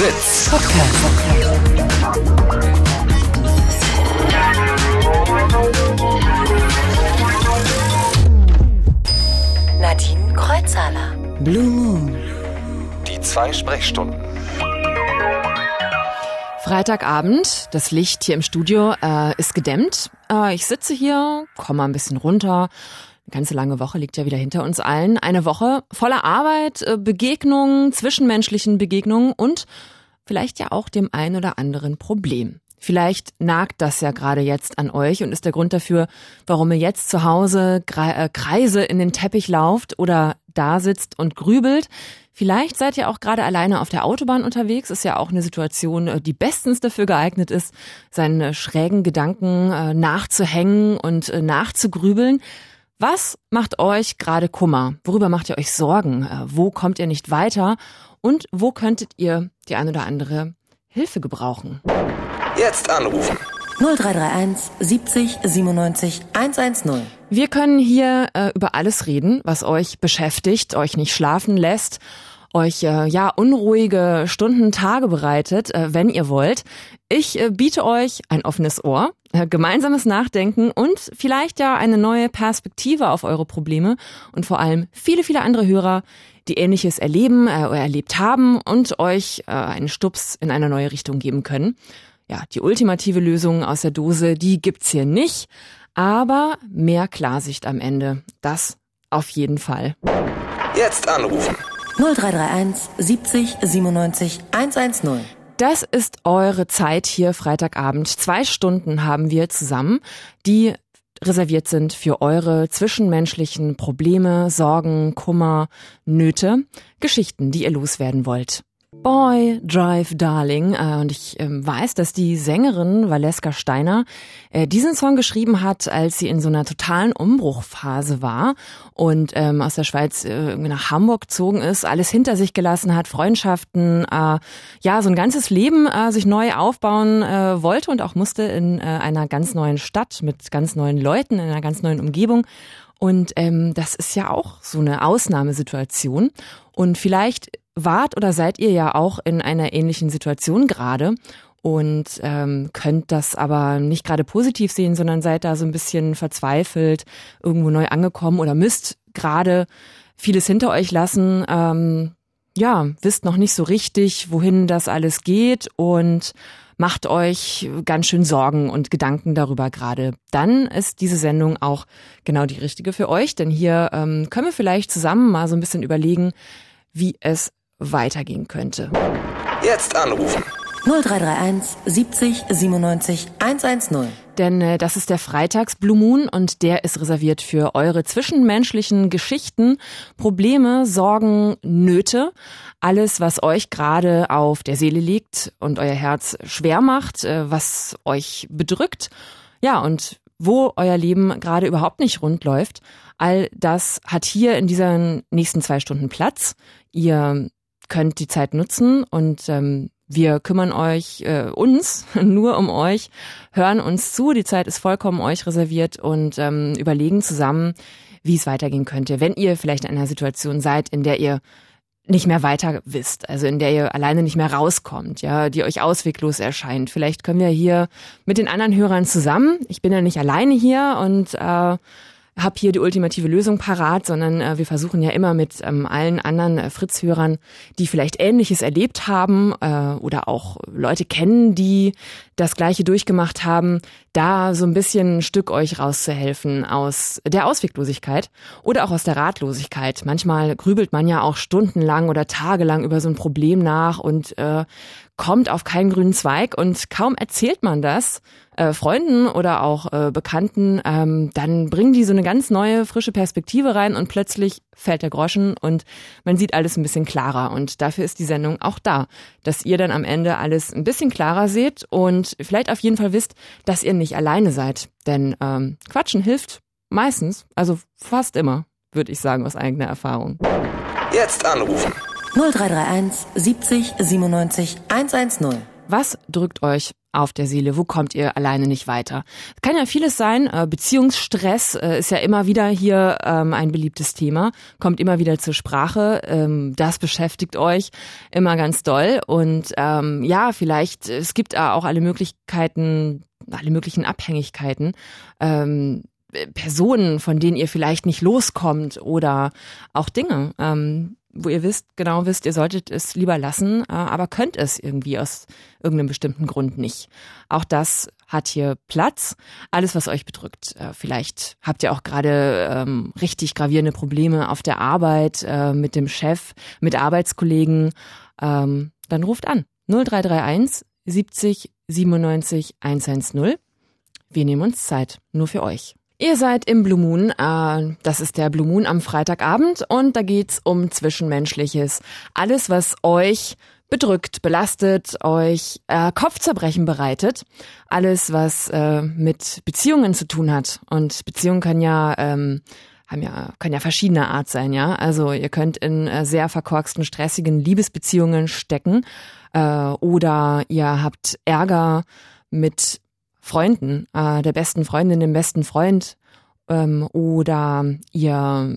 Sitz Podcast. Nadine Kreuzhaler. Blue Moon. Die 2 Sprechstunden. Freitagabend, das Licht hier im Studio ist gedämmt. Ich sitze hier, komme mal ein bisschen runter. Eine ganze lange Woche liegt ja wieder hinter uns allen. Eine Woche voller Arbeit, Begegnungen, zwischenmenschlichen Begegnungen und vielleicht ja auch dem ein oder anderen Problem. Vielleicht nagt das ja gerade jetzt an euch und ist der Grund dafür, warum ihr jetzt zu Hause Kreise in den Teppich lauft oder da sitzt und grübelt. Vielleicht seid ihr auch gerade alleine auf der Autobahn unterwegs. Ist ja auch eine Situation, die bestens dafür geeignet ist, seinen schrägen Gedanken nachzuhängen und nachzugrübeln. Was macht euch gerade Kummer? Worüber macht ihr euch Sorgen? Wo kommt ihr nicht weiter? Und wo könntet ihr die ein oder andere Hilfe gebrauchen? Jetzt anrufen. 0331 70 97 110. Wir können hier über alles reden, was euch beschäftigt, euch nicht schlafen lässt, euch unruhige Stunden, Tage bereitet, wenn ihr wollt. Ich biete euch ein offenes Ohr, gemeinsames Nachdenken und vielleicht ja eine neue Perspektive auf eure Probleme und vor allem viele, viele andere Hörer, die Ähnliches erleben oder erlebt haben und euch einen Stups in eine neue Richtung geben können. Ja, die ultimative Lösung aus der Dose, die gibt's hier nicht, aber mehr Klarsicht am Ende, das auf jeden Fall. Jetzt anrufen. 0331 70 97 110. Das ist eure Zeit hier Freitagabend. 2 Stunden haben wir zusammen, die reserviert sind für eure zwischenmenschlichen Probleme, Sorgen, Kummer, Nöte, Geschichten, die ihr loswerden wollt. Boy, Drive, Darling. Und ich weiß, dass die Sängerin Valeska Steiner diesen Song geschrieben hat, als sie in so einer totalen Umbruchphase war und aus der Schweiz nach Hamburg gezogen ist, alles hinter sich gelassen hat, Freundschaften, so ein ganzes Leben sich neu aufbauen wollte und auch musste in einer ganz neuen Stadt mit ganz neuen Leuten, in einer ganz neuen Umgebung. Und das ist ja auch so eine Ausnahmesituation. Und vielleicht wart oder seid ihr ja auch in einer ähnlichen Situation gerade und könnt das aber nicht gerade positiv sehen, sondern seid da so ein bisschen verzweifelt, irgendwo neu angekommen oder müsst gerade vieles hinter euch lassen. Wisst noch nicht so richtig, wohin das alles geht und macht euch ganz schön Sorgen und Gedanken darüber gerade. Dann ist diese Sendung auch genau die richtige für euch, denn hier können wir vielleicht zusammen mal so ein bisschen überlegen, wie es weitergehen könnte. Jetzt anrufen. 0331 70 97 110. Denn das ist der Freitags Blue Moon und der ist reserviert für eure zwischenmenschlichen Geschichten, Probleme, Sorgen, Nöte. Alles, was euch gerade auf der Seele liegt und euer Herz schwer macht, was euch bedrückt. Ja, und wo euer Leben gerade überhaupt nicht rund läuft. All das hat hier in diesen nächsten 2 Stunden Platz. Ihr könnt die Zeit nutzen und wir kümmern uns nur um euch, hören uns zu. Die Zeit ist vollkommen euch reserviert und überlegen zusammen, wie es weitergehen könnte. Wenn ihr vielleicht in einer Situation seid, in der ihr nicht mehr weiter wisst, also in der ihr alleine nicht mehr rauskommt, ja, die euch ausweglos erscheint. Vielleicht können wir hier mit den anderen Hörern zusammen, ich bin ja nicht alleine hier und habe hier die ultimative Lösung parat, sondern wir versuchen ja immer mit allen anderen Fritz-Hörern, die vielleicht Ähnliches erlebt haben oder auch Leute kennen, die das Gleiche durchgemacht haben, da so ein bisschen ein Stück euch rauszuhelfen aus der Ausweglosigkeit oder auch aus der Ratlosigkeit. Manchmal grübelt man ja auch stundenlang oder tagelang über so ein Problem nach und kommt auf keinen grünen Zweig und kaum erzählt man das Freunden oder auch Bekannten, dann bringen die so eine ganz neue, frische Perspektive rein und plötzlich fällt der Groschen und man sieht alles ein bisschen klarer. Und dafür ist die Sendung auch da, dass ihr dann am Ende alles ein bisschen klarer seht und vielleicht auf jeden Fall wisst, dass ihr nicht alleine seid. Denn Quatschen hilft meistens, also fast immer, würde ich sagen, aus eigener Erfahrung. Jetzt anrufen. 0331 70 97 110. Was drückt euch auf der Seele? Wo kommt ihr alleine nicht weiter? Kann ja vieles sein. Beziehungsstress ist ja immer wieder hier ein beliebtes Thema, kommt immer wieder zur Sprache. Das beschäftigt euch immer ganz doll. Und vielleicht, es gibt auch alle möglichen Abhängigkeiten. Personen, von denen ihr vielleicht nicht loskommt oder auch Dinge, wo ihr genau wisst, ihr solltet es lieber lassen, aber könnt es irgendwie aus irgendeinem bestimmten Grund nicht. Auch das hat hier Platz. Alles, was euch bedrückt. Vielleicht habt ihr auch gerade richtig gravierende Probleme auf der Arbeit, mit dem Chef, mit Arbeitskollegen. Dann ruft an. 0331 70 97 110. Wir nehmen uns Zeit. Nur für euch. Ihr seid im Blue Moon, das ist der Blue Moon am Freitagabend und da geht's um Zwischenmenschliches. Alles, was euch bedrückt, belastet, euch Kopfzerbrechen bereitet. Alles, was mit Beziehungen zu tun hat. Und Beziehungen können ja verschiedener Art sein, ja. Also ihr könnt in sehr verkorksten, stressigen Liebesbeziehungen stecken oder ihr habt Ärger mit Freunden, der besten Freundin, dem besten Freund, oder ihr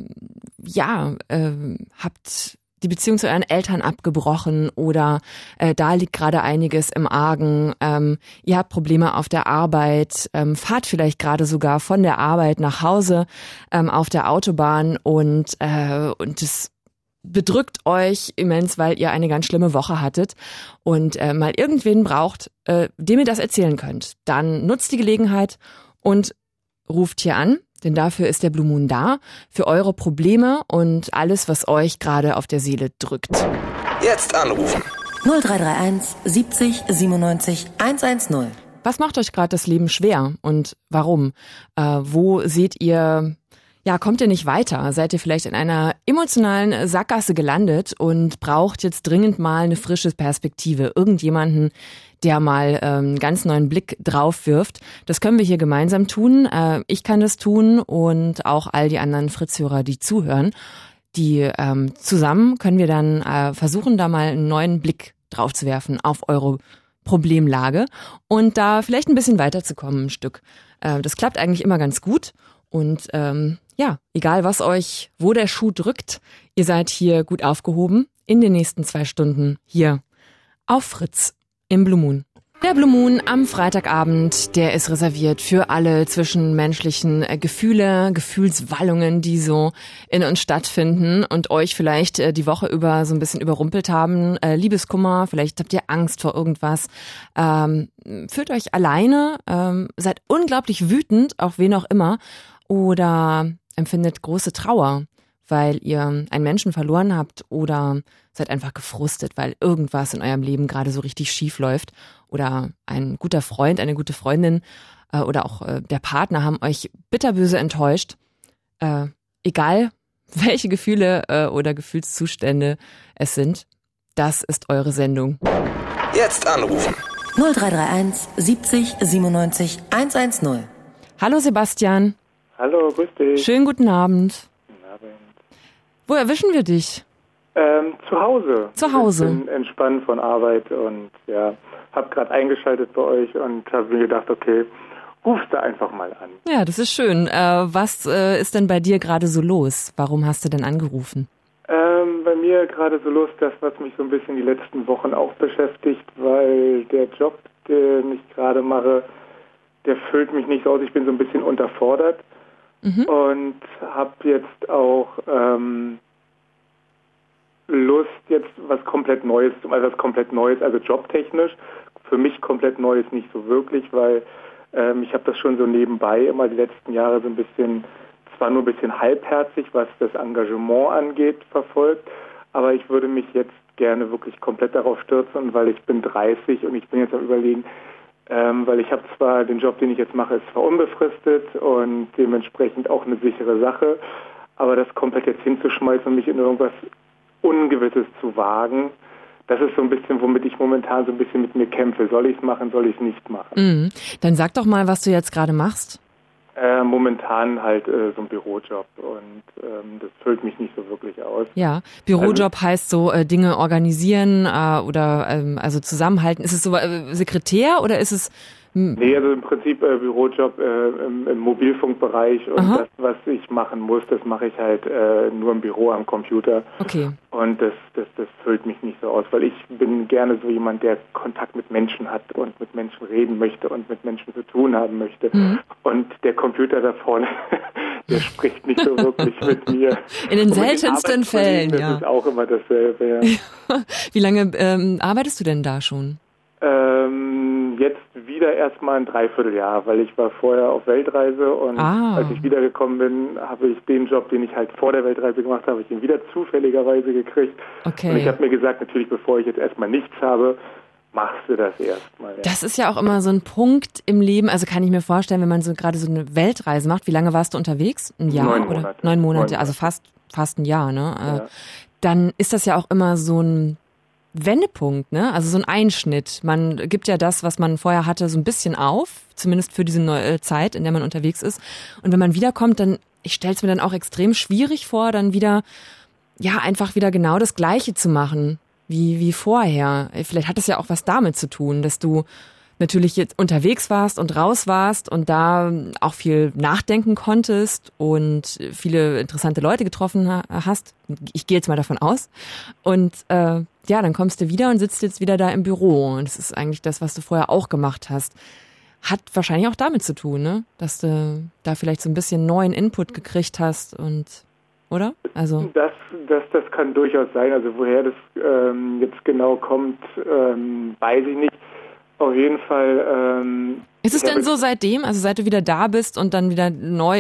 habt die Beziehung zu euren Eltern abgebrochen oder da liegt gerade einiges im Argen. Ihr habt Probleme auf der Arbeit, fahrt vielleicht gerade sogar von der Arbeit nach Hause auf der Autobahn und es bedrückt euch immens, weil ihr eine ganz schlimme Woche hattet und mal irgendwen braucht, dem ihr das erzählen könnt. Dann nutzt die Gelegenheit und ruft hier an, denn dafür ist der Blue Moon da, für eure Probleme und alles, was euch gerade auf der Seele drückt. Jetzt anrufen. 0331 70 97 110. Was macht euch gerade das Leben schwer und warum? Wo seht ihr, kommt ihr nicht weiter? Seid ihr vielleicht in einer emotionalen Sackgasse gelandet und braucht jetzt dringend mal eine frische Perspektive? Irgendjemanden, der mal einen ganz neuen Blick drauf wirft. Das können wir hier gemeinsam tun. Ich kann das tun und auch all die anderen Fritz-Hörer, die zuhören. Die zusammen können wir dann versuchen, da mal einen neuen Blick drauf zu werfen auf eure Problemlage und da vielleicht ein bisschen weiterzukommen, ein Stück. Das klappt eigentlich immer ganz gut und egal wo der Schuh drückt, ihr seid hier gut aufgehoben in den nächsten 2 Stunden hier auf Fritz im Blue Moon. Der Blue Moon am Freitagabend, der ist reserviert für alle zwischenmenschlichen Gefühle, Gefühlswallungen, die so in uns stattfinden und euch vielleicht die Woche über so ein bisschen überrumpelt haben. Liebeskummer, vielleicht habt ihr Angst vor irgendwas, fühlt euch alleine, seid unglaublich wütend, auf wen auch immer, oder empfindet große Trauer, weil ihr einen Menschen verloren habt oder seid einfach gefrustet, weil irgendwas in eurem Leben gerade so richtig schief läuft oder ein guter Freund, eine gute Freundin oder auch der Partner haben euch bitterböse enttäuscht. Egal, welche Gefühle oder Gefühlszustände es sind, das ist eure Sendung. Jetzt anrufen. 0331 70 97 110. Hallo Sebastian. Hallo, grüß dich. Schönen guten Abend. Guten Abend. Wo erwischen wir dich? Zu Hause. Zu Hause. Ich bin entspannt von Arbeit und habe gerade eingeschaltet bei euch und habe mir gedacht, okay, rufst du einfach mal an. Ja, das ist schön. Was ist denn bei dir gerade so los? Warum hast du denn angerufen? Bei mir gerade so los, das, was mich so ein bisschen die letzten Wochen auch beschäftigt, weil der Job, den ich gerade mache, der füllt mich nicht so aus. Ich bin so ein bisschen unterfordert und habe jetzt auch Lust, jetzt was komplett Neues zu machen, also jobtechnisch. Für mich komplett Neues nicht so wirklich, weil ich habe das schon so nebenbei immer die letzten Jahre so ein bisschen, zwar nur ein bisschen halbherzig, was das Engagement angeht, verfolgt, aber ich würde mich jetzt gerne wirklich komplett darauf stürzen, weil ich bin 30 und ich bin jetzt am Überlegen, weil ich habe zwar den Job, den ich jetzt mache, ist zwar unbefristet und dementsprechend auch eine sichere Sache, aber das komplett jetzt hinzuschmeißen und mich in irgendwas Ungewisses zu wagen, das ist so ein bisschen, womit ich momentan so ein bisschen mit mir kämpfe. Soll ich es machen, soll ich es nicht machen? Dann sag doch mal, was du jetzt gerade machst. Momentan halt so ein Bürojob und das füllt mich nicht so wirklich aus. Ja, Bürojob heißt so Dinge organisieren oder also zusammenhalten. Ist es so Sekretär oder ist es... Nee, also im Prinzip Bürojob im Mobilfunkbereich und das, was ich machen muss, das mache ich halt nur im Büro am Computer. Okay. Und das füllt mich nicht so aus, weil ich bin gerne so jemand, der Kontakt mit Menschen hat und mit Menschen reden möchte und mit Menschen zu tun haben möchte. Und der Computer da vorne, der spricht nicht so wirklich mit mir. In den seltensten Fällen, ja. Das ist auch immer dasselbe, ja. Wie lange arbeitest du denn da schon? Jetzt wieder erstmal ein Dreivierteljahr, weil ich war vorher auf Weltreise und als ich wiedergekommen bin, habe ich den Job, den ich halt vor der Weltreise gemacht habe, ich ihn wieder zufälligerweise gekriegt. Okay. Und ich habe mir gesagt, natürlich, bevor ich jetzt erstmal nichts habe, machst du das erstmal. Ja. Das ist ja auch immer so ein Punkt im Leben, also kann ich mir vorstellen, wenn man so gerade so eine Weltreise macht, wie lange warst du unterwegs? Ein Jahr? 9 Monate. Oder? 9 Monate, also fast ein Jahr, ne? Ja. Dann ist das ja auch immer so ein Wendepunkt, ne? Also so ein Einschnitt. Man gibt ja das, was man vorher hatte, so ein bisschen auf, zumindest für diese neue Zeit, in der man unterwegs ist. Und wenn man wiederkommt, dann, ich stelle es mir dann auch extrem schwierig vor, dann wieder, ja, einfach wieder genau das Gleiche zu machen, wie vorher. Vielleicht hat es ja auch was damit zu tun, dass du natürlich jetzt unterwegs warst und raus warst und da auch viel nachdenken konntest und viele interessante Leute getroffen hast. Ich gehe jetzt mal davon aus. Und ja, dann kommst du wieder und sitzt jetzt wieder da im Büro. Und das ist eigentlich das, was du vorher auch gemacht hast. Hat wahrscheinlich auch damit zu tun, ne? Dass du da vielleicht so ein bisschen neuen Input gekriegt hast und, oder? Also das kann durchaus sein. Also woher das jetzt genau kommt, weiß ich nicht. Auf jeden Fall. Ist es denn so seitdem, also seit du wieder da bist und dann wieder neu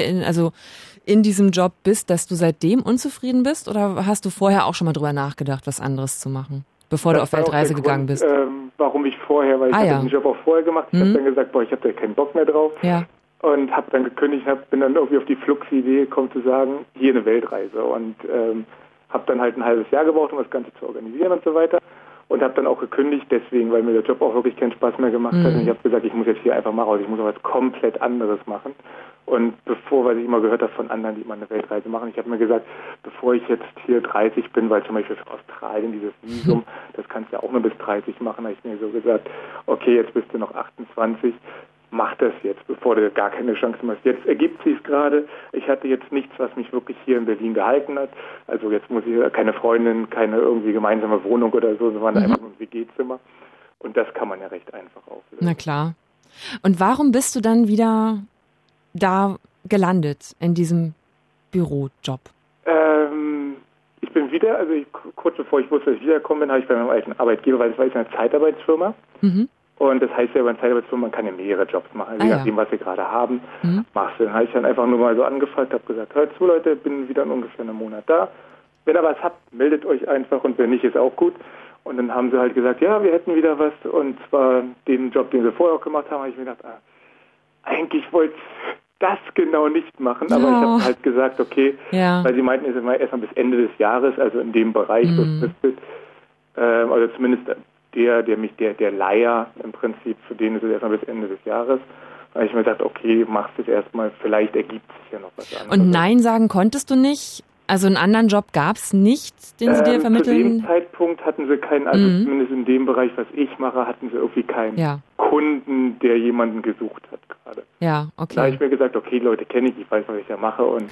in diesem Job bist, dass du seitdem unzufrieden bist? Oder hast du vorher auch schon mal drüber nachgedacht, was anderes zu machen, bevor du auf Weltreise gegangen bist? Warum ich vorher, weil ich habe den Job auch vorher gemacht. Ich habe dann gesagt, ich habe da keinen Bock mehr drauf. Ja. Und habe dann gekündigt, bin dann irgendwie auf die Fluxidee gekommen zu sagen, hier eine Weltreise. Und habe dann halt ein halbes Jahr gebraucht, um das Ganze zu organisieren und so weiter. Und habe dann auch gekündigt, deswegen, weil mir der Job auch wirklich keinen Spaß mehr gemacht hat. Und ich habe gesagt, ich muss jetzt hier einfach mal raus, ich muss was komplett anderes machen. Und weil ich immer gehört habe von anderen, die immer eine Weltreise machen, ich habe mir gesagt, bevor ich jetzt hier 30 bin, weil zum Beispiel für Australien dieses Visum, das kannst du ja auch nur bis 30 machen, habe ich mir so gesagt, okay, jetzt bist du noch 28, mach das jetzt, bevor du gar keine Chance hast. Jetzt ergibt sich's gerade. Ich hatte jetzt nichts, was mich wirklich hier in Berlin gehalten hat. Also jetzt muss ich keine Freundin, keine irgendwie gemeinsame Wohnung oder so, sondern einfach nur ein WG-Zimmer. Und das kann man ja recht einfach auflösen. Na klar. Und warum bist du dann wieder da gelandet in diesem Bürojob? Ich bin wieder, kurz bevor ich wusste, dass ich wiedergekommen bin, habe ich bei meinem alten Arbeitgeber, weil es war jetzt eine Zeitarbeitsfirma. Und das heißt ja, bei einer Zeitarbeitsfirma, man kann ja mehrere Jobs machen, je nachdem, was wir gerade haben, machst du. Dann habe ich dann einfach nur mal so angefragt, habe gesagt, hört zu Leute, bin wieder in ungefähr einem Monat da. Wenn ihr was habt, meldet euch einfach und wenn nicht, ist auch gut. Und dann haben sie halt gesagt, ja, wir hätten wieder was und zwar den Job, den sie vorher auch gemacht haben, habe ich mir gedacht, eigentlich wollte ich das genau nicht machen, aber ich habe halt gesagt, okay, weil sie meinten, es ist erstmal bis Ende des Jahres, also in dem Bereich befristet, also zumindest der Leiher im Prinzip, für den ist es erstmal bis Ende des Jahres. Da habe ich mir gedacht, okay, machst es erstmal, vielleicht ergibt sich ja noch was anderes. Und Nein sagen konntest du nicht? Also einen anderen Job gab es nicht, den sie dir vermitteln? Zu dem Zeitpunkt hatten sie keinen, also zumindest in dem Bereich, was ich mache, hatten sie irgendwie keinen Kunden, der jemanden gesucht hat gerade. Ja, okay. Da habe ich mir gesagt, okay, Leute kenne ich weiß, was ich da mache und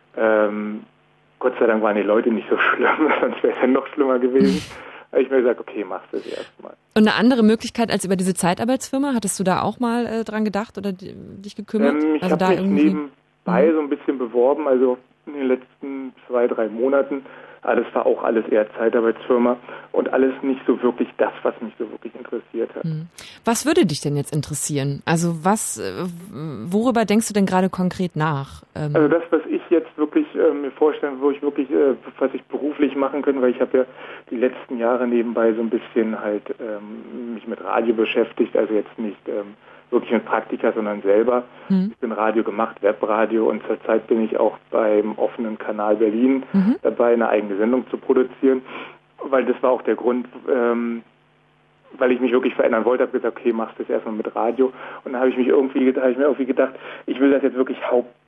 Gott sei Dank waren die Leute nicht so schlimm, sonst wäre es ja noch schlimmer gewesen. habe ich mir gesagt, okay, machst du das erstmal. Und eine andere Möglichkeit als über diese Zeitarbeitsfirma? Hattest du da auch mal dran gedacht oder dich gekümmert? Ich habe mich nebenbei so ein bisschen beworben, also in den letzten 2-3 Monaten. Das war auch alles eher Zeitarbeitsfirma und alles nicht so wirklich das, was mich so wirklich interessiert hat. Was würde dich denn jetzt interessieren? Also worüber denkst du denn gerade konkret nach? Also das, was ich jetzt wirklich mir vorstellen, wo ich wirklich, was ich beruflich machen könnte, weil ich habe ja die letzten Jahre nebenbei so ein bisschen halt mich mit Radio beschäftigt, also jetzt nicht wirklich mit Praktika, sondern selber. Ich bin Radio gemacht, Webradio und zurzeit bin ich auch beim offenen Kanal Berlin dabei, eine eigene Sendung zu produzieren, weil das war auch der Grund, weil ich mich wirklich verändern wollte, habe gesagt, okay, machst du das erstmal mit Radio. Und dann habe ich mir irgendwie gedacht, ich will das jetzt wirklich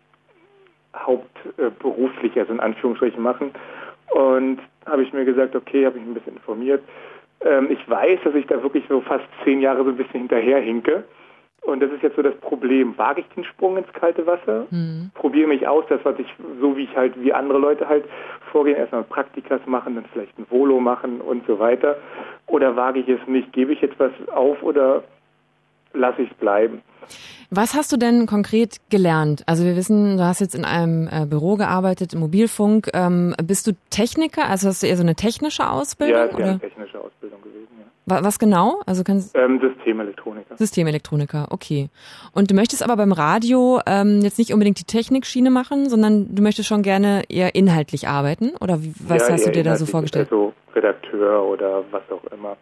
hauptberuflich, also in Anführungsstrichen machen. Und habe ich mir gesagt, okay, habe ich mich ein bisschen informiert. Ich weiß, dass ich da wirklich so fast 10 Jahre so ein bisschen hinterherhinke. Und das ist jetzt so das Problem. Wage ich den Sprung ins kalte Wasser? Probiere mich aus, das, was ich, so wie ich halt, wie andere Leute halt vorgehen, erstmal Praktikas machen, dann vielleicht ein Volo machen und so weiter. Oder wage ich es nicht? Gebe ich etwas auf oder lasse ich es bleiben? Was hast du denn konkret gelernt? Also wir wissen, du hast jetzt in einem Büro gearbeitet, im Mobilfunk. Bist du Techniker? Also hast du eher so eine technische Ausbildung? Ja, es ist eine technische Ausbildung gewesen, ja. Was genau? Also Systemelektroniker. Systemelektroniker, okay. Und du möchtest aber beim Radio jetzt nicht unbedingt die Technikschiene machen, sondern du möchtest schon gerne eher inhaltlich arbeiten? Oder was hast du dir da so vorgestellt? Also Redakteur oder was auch immer.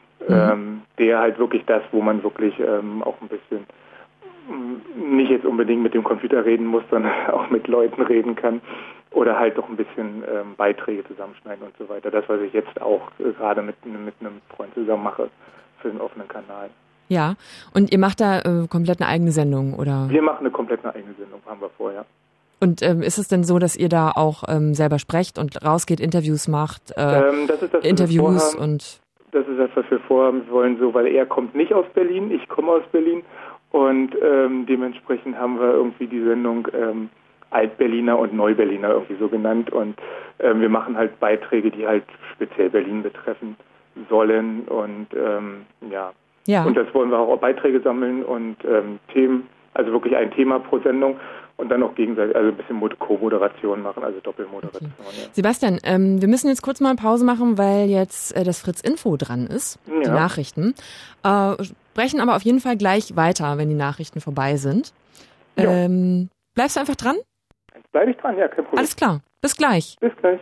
Der halt wirklich das, wo man wirklich auch ein bisschen nicht jetzt unbedingt mit dem Computer reden muss, sondern auch mit Leuten reden kann oder halt doch ein bisschen Beiträge zusammenschneiden und so weiter. Das, was ich jetzt auch gerade mit einem Freund zusammen mache für den offenen Kanal. Ja, und ihr macht da komplett eine eigene Sendung, oder? Wir machen eine komplett eigene Sendung, haben wir vorher. Und ist es denn so, dass ihr da auch selber sprecht und rausgeht, Interviews macht, das ist das, Interviews und... Das ist das, was wir vorhaben. Wir wollen so, weil er kommt nicht aus Berlin, ich komme aus Berlin und dementsprechend haben wir irgendwie die Sendung Altberliner und Neuberliner irgendwie so genannt und wir machen halt Beiträge, die halt speziell Berlin betreffen sollen und ja. Und das wollen wir auch Beiträge sammeln und Themen, also wirklich ein Thema pro Sendung. Und dann auch gegenseitig, also ein bisschen Co-Moderation machen, also Doppelmoderation. Okay. Ja. Sebastian, wir müssen jetzt kurz mal Pause machen, weil jetzt das Fritz Info dran ist, die Nachrichten. Sprechen aber auf jeden Fall gleich weiter, wenn die Nachrichten vorbei sind. Bleibst du einfach dran? Bleib ich dran, ja, kein Problem. Alles klar, bis gleich. Bis gleich.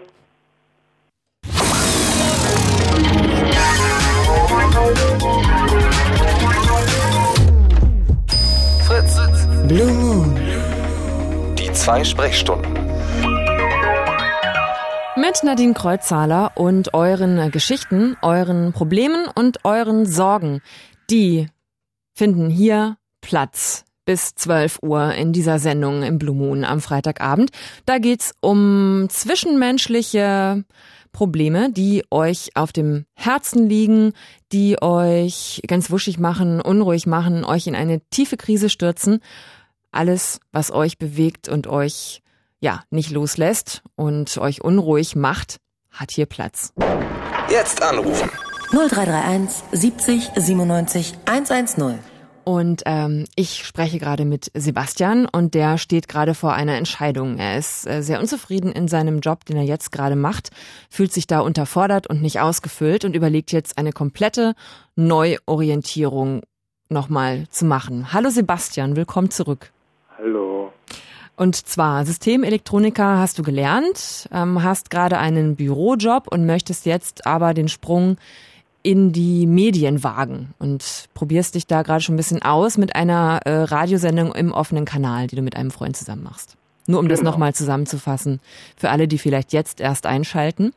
Fritz. Blue Moon. Die 2 Sprechstunden. Mit Nadine Kreuzzahler und euren Geschichten, euren Problemen und euren Sorgen. Die finden hier Platz bis 12 Uhr in dieser Sendung im Blue Moon am Freitagabend. Da geht's um zwischenmenschliche Probleme, die euch auf dem Herzen liegen, die euch ganz wuschig machen, unruhig machen, euch in eine tiefe Krise stürzen. Alles, was euch bewegt und euch nicht loslässt und euch unruhig macht, hat hier Platz. Jetzt anrufen. 0331 70 97 110. Und ich spreche gerade mit Sebastian und der steht gerade vor einer Entscheidung. Er ist sehr unzufrieden in seinem Job, den er jetzt gerade macht, fühlt sich da unterfordert und nicht ausgefüllt und überlegt jetzt eine komplette Neuorientierung nochmal zu machen. Hallo Sebastian, willkommen zurück. Hallo. Und zwar Systemelektroniker hast du gelernt, hast gerade einen Bürojob und möchtest jetzt aber den Sprung in die Medien wagen und probierst dich da gerade schon ein bisschen aus mit einer Radiosendung im offenen Kanal, die du mit einem Freund zusammen machst. Nur um das nochmal zusammenzufassen, für alle, die vielleicht jetzt erst einschalten.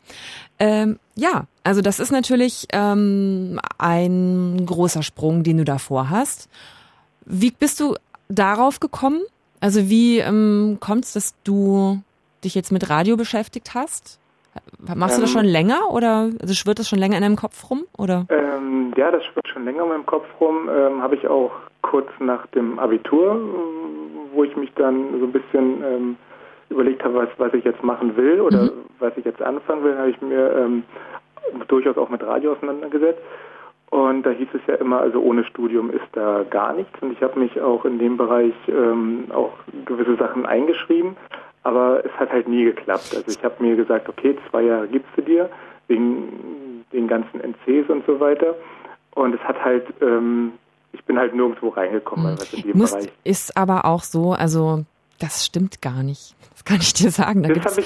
Also das ist natürlich ein großer Sprung, den du davor hast. Wie bist du darauf gekommen? Also wie kommt es, dass du dich jetzt mit Radio beschäftigt hast? Machst du das schon länger oder schwirrt das schon länger in deinem Kopf rum? Oder? Ja, das schwirrt schon länger in meinem Kopf rum. Habe ich auch kurz nach dem Abitur, wo ich mich dann so ein bisschen überlegt habe, was ich jetzt machen will oder was ich jetzt anfangen will, habe ich mir durchaus auch mit Radio auseinandergesetzt. Und da hieß es ja immer, also ohne Studium ist da gar nichts. Und ich habe mich auch in dem Bereich auch gewisse Sachen eingeschrieben. Aber es hat halt nie geklappt. Also ich habe mir gesagt, okay, 2 Jahre gibst du dir, wegen den ganzen NCs und so weiter. Und es hat halt, ich bin halt nirgendwo reingekommen. Also in dem Bereich. Ist aber auch so, also das stimmt gar nicht. Das kann ich dir sagen.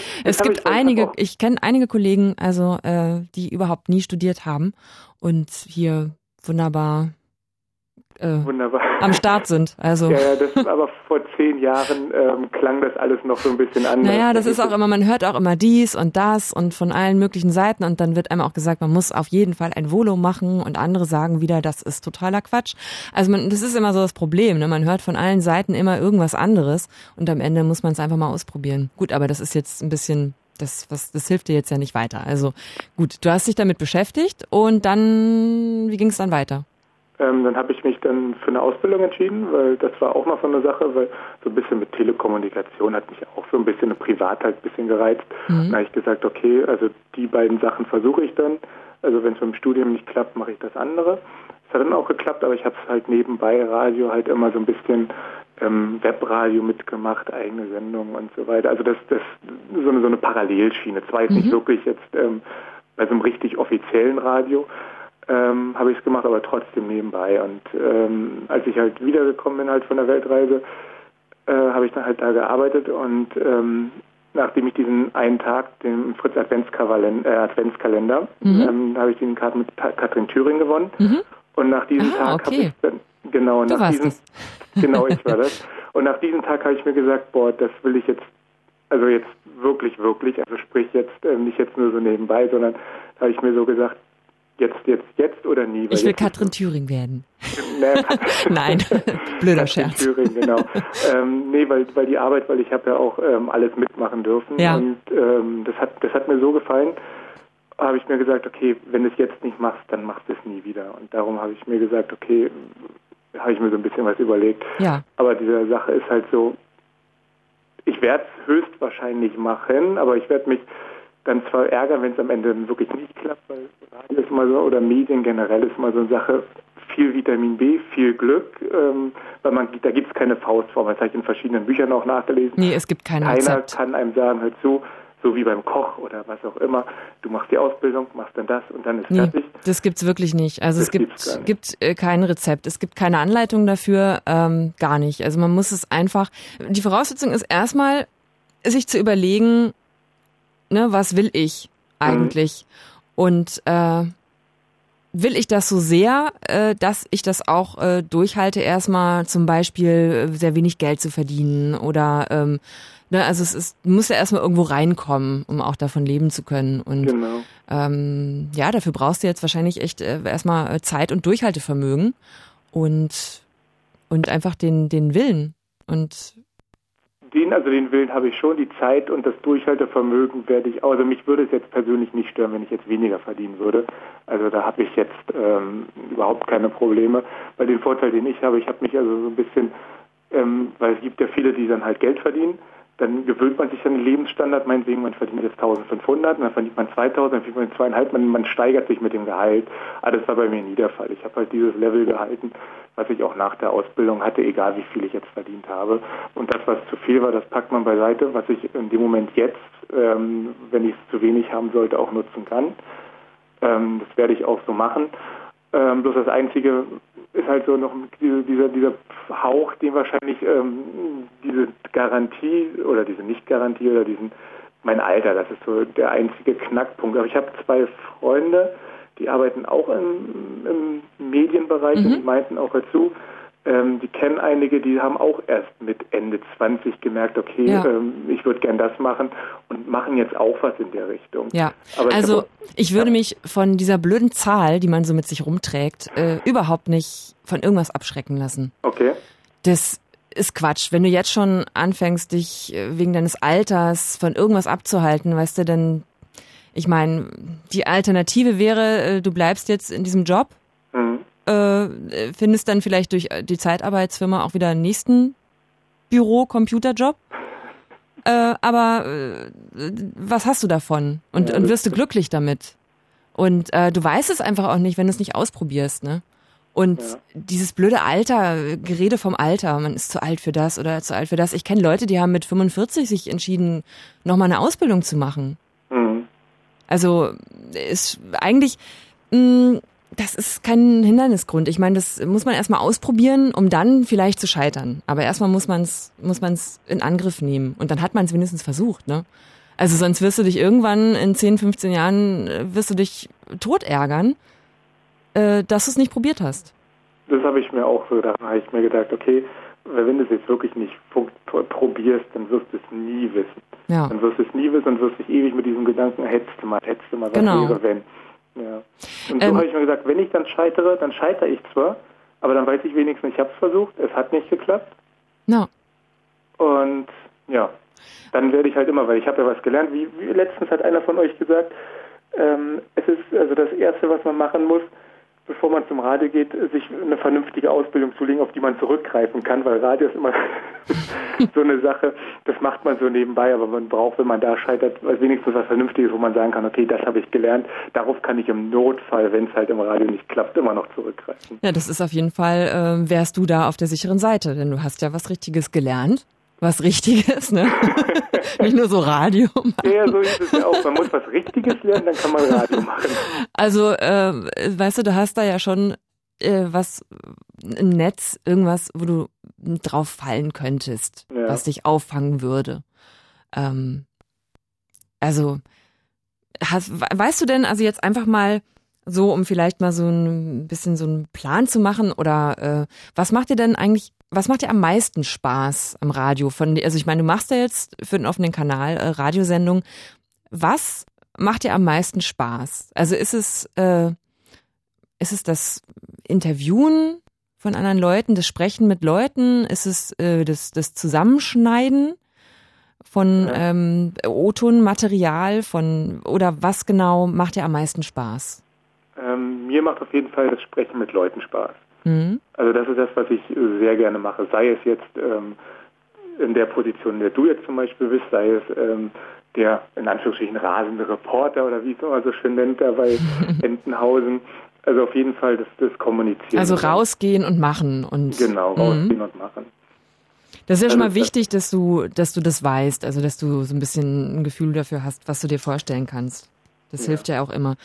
Ich kenne einige Kollegen, also die überhaupt nie studiert haben und hier wunderbar am Start sind. Also. Ja, das aber vor 10 Jahren klang das alles noch so ein bisschen anders. Naja, das ist auch immer, man hört auch immer dies und das und von allen möglichen Seiten und dann wird einem auch gesagt, man muss auf jeden Fall ein Volo machen und andere sagen wieder, das ist totaler Quatsch. Also das ist immer so das Problem, ne? Man hört von allen Seiten immer irgendwas anderes und am Ende muss man es einfach mal ausprobieren. Gut, aber das ist jetzt ein bisschen, das hilft dir jetzt ja nicht weiter. Also gut, du hast dich damit beschäftigt und dann, wie ging es dann weiter? Dann habe ich mich dann für eine Ausbildung entschieden, weil das war auch noch so eine Sache, weil so ein bisschen mit Telekommunikation hat mich auch so ein bisschen privat halt ein bisschen gereizt. Dann habe ich gesagt, okay, also die beiden Sachen versuche ich dann. Also wenn es mit dem Studium nicht klappt, mache ich das andere. Es hat dann auch geklappt, aber ich habe es halt nebenbei Radio halt immer so ein bisschen Webradio mitgemacht, eigene Sendungen und so weiter. Also das so eine Parallelschiene. Zwar jetzt nicht wirklich jetzt bei so einem richtig offiziellen Radio, habe ich es gemacht, aber trotzdem nebenbei. Und als ich halt wiedergekommen bin halt von der Weltreise, habe ich dann halt da gearbeitet und nachdem ich diesen einen Tag, den Fritz Adventskalender, habe ich den gerade mit Katrin Thüring gewonnen. Und nach diesem Tag habe ich dann, genau, ich war das. Und nach diesem Tag habe ich mir gesagt, boah, das will ich jetzt, also jetzt wirklich, also sprich jetzt nicht jetzt nur so nebenbei, sondern da habe ich mir so gesagt, jetzt oder nie. Ich will Katrin Thüring werden. Nein, blöder Scherz. Thüring, genau. Weil die Arbeit, weil ich habe ja auch alles mitmachen dürfen. Ja. Und das hat mir so gefallen, habe ich mir gesagt, okay, wenn du es jetzt nicht machst, dann machst du es nie wieder. Und darum habe ich mir gesagt, okay, habe ich mir so ein bisschen was überlegt. Ja. Aber diese Sache ist halt so, ich werde es höchstwahrscheinlich machen, aber ich werde mich dann zwar ärgern, wenn es am Ende wirklich nicht klappt, weil Radio ist mal so, oder Medien generell ist mal so eine Sache, viel Vitamin B, viel Glück, weil da gibt es keine Faustform, das habe ich in verschiedenen Büchern auch nachgelesen. Nee, es gibt kein Rezept. Keiner kann einem sagen, hör zu, so wie beim Koch oder was auch immer, du machst die Ausbildung, machst dann das und dann ist fertig. Das gibt's wirklich nicht. Also es gibt kein Rezept, es gibt keine Anleitung dafür, gar nicht. Also man muss es einfach, die Voraussetzung ist erstmal, sich zu überlegen, ne, was will ich eigentlich? Und will ich das so sehr, dass ich das auch durchhalte, erstmal zum Beispiel sehr wenig Geld zu verdienen oder also es muss ja erstmal irgendwo reinkommen, um auch davon leben zu können. Und genau. Dafür brauchst du jetzt wahrscheinlich echt erstmal Zeit und Durchhaltevermögen und einfach den Willen. Und den Willen habe ich schon, die Zeit und das Durchhaltevermögen werde ich, also mich würde es jetzt persönlich nicht stören, wenn ich jetzt weniger verdienen würde. Also da habe ich jetzt überhaupt keine Probleme. Weil den Vorteil, den ich habe mich also so ein bisschen, weil es gibt ja viele, die dann halt Geld verdienen, dann gewöhnt man sich an den Lebensstandard, meinetwegen, man verdient jetzt 1.500, dann verdient man 2.000, dann verdient man 2.500, man steigert sich mit dem Gehalt. Aber das war bei mir nie der Fall. Ich habe halt dieses Level gehalten, was ich auch nach der Ausbildung hatte, egal wie viel ich jetzt verdient habe. Und das, was zu viel war, das packt man beiseite, was ich in dem Moment jetzt, wenn ich es zu wenig haben sollte, auch nutzen kann. Das werde ich auch so machen. Bloß das Einzige ist halt so noch dieser Hauch, den wahrscheinlich diese Garantie oder diese Nicht-Garantie oder mein Alter, das ist so der einzige Knackpunkt. Aber ich habe 2 Freunde, die arbeiten auch im Medienbereich und die meinten auch dazu, die kennen einige, die haben auch erst mit Ende 20 gemerkt, okay, ich würde gern das machen und machen jetzt auch was in der Richtung. Ja, aber ich würde mich von dieser blöden Zahl, die man so mit sich rumträgt, überhaupt nicht von irgendwas abschrecken lassen. Okay. Das ist Quatsch. Wenn du jetzt schon anfängst, dich wegen deines Alters von irgendwas abzuhalten, weißt du, dann, ich meine, die Alternative wäre, du bleibst jetzt in diesem Job, findest dann vielleicht durch die Zeitarbeitsfirma auch wieder einen nächsten Büro-Computerjob. Aber was hast du davon? Und wirst du glücklich damit? Und du weißt es einfach auch nicht, wenn du es nicht ausprobierst, ne? Und dieses blöde Alter, Gerede vom Alter, man ist zu alt für das oder zu alt für das. Ich kenne Leute, die haben mit 45 sich entschieden, nochmal eine Ausbildung zu machen. Also ist eigentlich, das ist kein Hindernisgrund. Ich meine, das muss man erstmal ausprobieren, um dann vielleicht zu scheitern. Aber erstmal muss man's in Angriff nehmen. Und dann hat man es wenigstens versucht, ne? Also sonst wirst du dich irgendwann in 10, 15 Jahren, wirst du dich tot ärgern, dass du es nicht probiert hast. das habe ich mir auch so gedacht. Da habe ich mir gedacht, okay, wenn du es jetzt wirklich nicht probierst, dann wirst du es nie wissen. Ja. Dann wirst du es nie wissen und wirst dich ewig mit diesem Gedanken, hättest du mal, was wäre, wenn. Ja. Und so habe ich mir gesagt, wenn ich dann scheitere ich zwar, aber dann weiß ich wenigstens, ich habe es versucht, es hat nicht geklappt. No. Und ja, dann werde ich halt immer, weil ich habe ja was gelernt, wie letztens hat einer von euch gesagt, es ist also das Erste, was man machen muss, bevor man zum Radio geht, sich eine vernünftige Ausbildung zulegen, auf die man zurückgreifen kann, weil Radio ist immer so eine Sache, das macht man so nebenbei, aber man braucht, wenn man da scheitert, wenigstens was Vernünftiges, wo man sagen kann, okay, das habe ich gelernt, darauf kann ich im Notfall, wenn es halt im Radio nicht klappt, immer noch zurückgreifen. Ja, das ist auf jeden Fall, wärst du da auf der sicheren Seite, denn du hast ja was Richtiges gelernt. Was Richtiges, ne? Nicht nur so Radio machen. Ja, so ist es ja auch. Man muss was Richtiges lernen, dann kann man Radio machen. Also, weißt du hast da ja schon was im Netz, irgendwas, wo du drauf fallen könntest, was dich auffangen würde. Also, weißt du denn, also jetzt einfach mal so, um vielleicht mal so ein bisschen so einen Plan zu machen oder was macht dir am meisten Spaß am Radio? Also ich meine, du machst ja jetzt für den offenen Kanal Radiosendung. Was macht dir am meisten Spaß? Also ist es das Interviewen von anderen Leuten, das Sprechen mit Leuten? Ist es das Zusammenschneiden von O-Ton-Material oder was genau macht dir am meisten Spaß? Mir macht auf jeden Fall das Sprechen mit Leuten Spaß. Mhm. Also das ist das, was ich sehr gerne mache. Sei es jetzt in der Position, in der du jetzt zum Beispiel bist, sei es der in Anführungsstrichen rasende Reporter oder wie es immer so schön nennt, da bei Entenhausen. Also auf jeden Fall das Kommunizieren. Also rausgehen und machen. Genau, rausgehen und machen. Das ist ja schon mal wichtig, dass du das weißt, also dass du so ein bisschen ein Gefühl dafür hast, was du dir vorstellen kannst. Das hilft ja auch immer.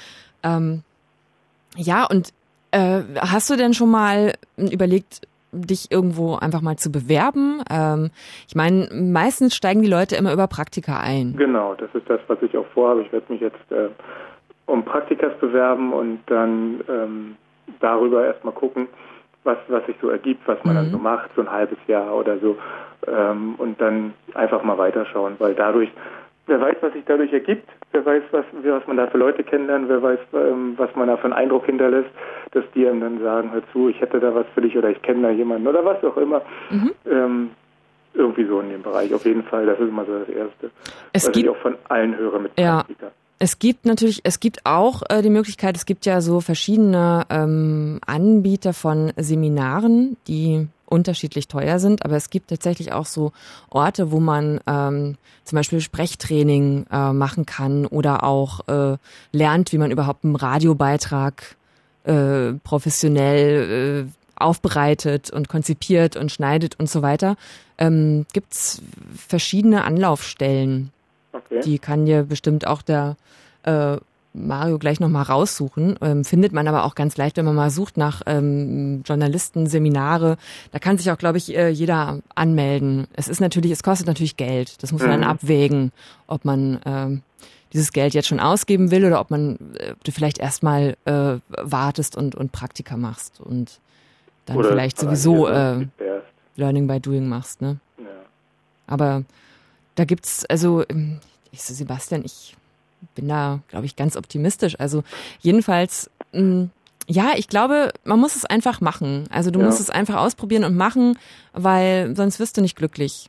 Und hast du denn schon mal überlegt, dich irgendwo einfach mal zu bewerben? Ich meine, meistens steigen die Leute immer über Praktika ein. Genau, das ist das, was ich auch vorhabe. Ich werde mich jetzt um Praktikas bewerben und dann darüber erstmal gucken, was sich so ergibt, was man dann so macht, so ein halbes Jahr oder so. Und dann einfach mal weiterschauen, weil dadurch, wer weiß, was sich dadurch ergibt, wer weiß, was man da für Leute kennenlernt, wer weiß, was man da für einen Eindruck hinterlässt, dass die einem dann sagen, hör zu, ich hätte da was für dich oder ich kenne da jemanden oder was auch immer. Irgendwie so in dem Bereich. Auf jeden Fall, das ist immer so das Erste. Was ich auch von allen höre mit Praktika. Es gibt auch die Möglichkeit, es gibt ja so verschiedene Anbieter von Seminaren, die unterschiedlich teuer sind, aber es gibt tatsächlich auch so Orte, wo man zum Beispiel Sprechtraining machen kann oder auch lernt, wie man überhaupt einen Radiobeitrag professionell aufbereitet und konzipiert und schneidet und so weiter. Gibt's verschiedene Anlaufstellen. Okay. Die kann dir bestimmt auch der Mario gleich nochmal raussuchen. Findet man aber auch ganz leicht, wenn man mal sucht nach Journalisten, Seminare. Da kann sich auch, glaube ich, jeder anmelden. Es kostet natürlich Geld. Das muss man dann abwägen, ob man dieses Geld jetzt schon ausgeben will oder ob du vielleicht erstmal wartest und Praktika machst und dann oder vielleicht sowieso Learning by Doing machst, ne? Ja. Aber da gibt's, Sebastian, ich bin da, glaube ich, ganz optimistisch. Also jedenfalls, ich glaube, man muss es einfach machen. Also du musst es einfach ausprobieren und machen, weil sonst wirst du nicht glücklich.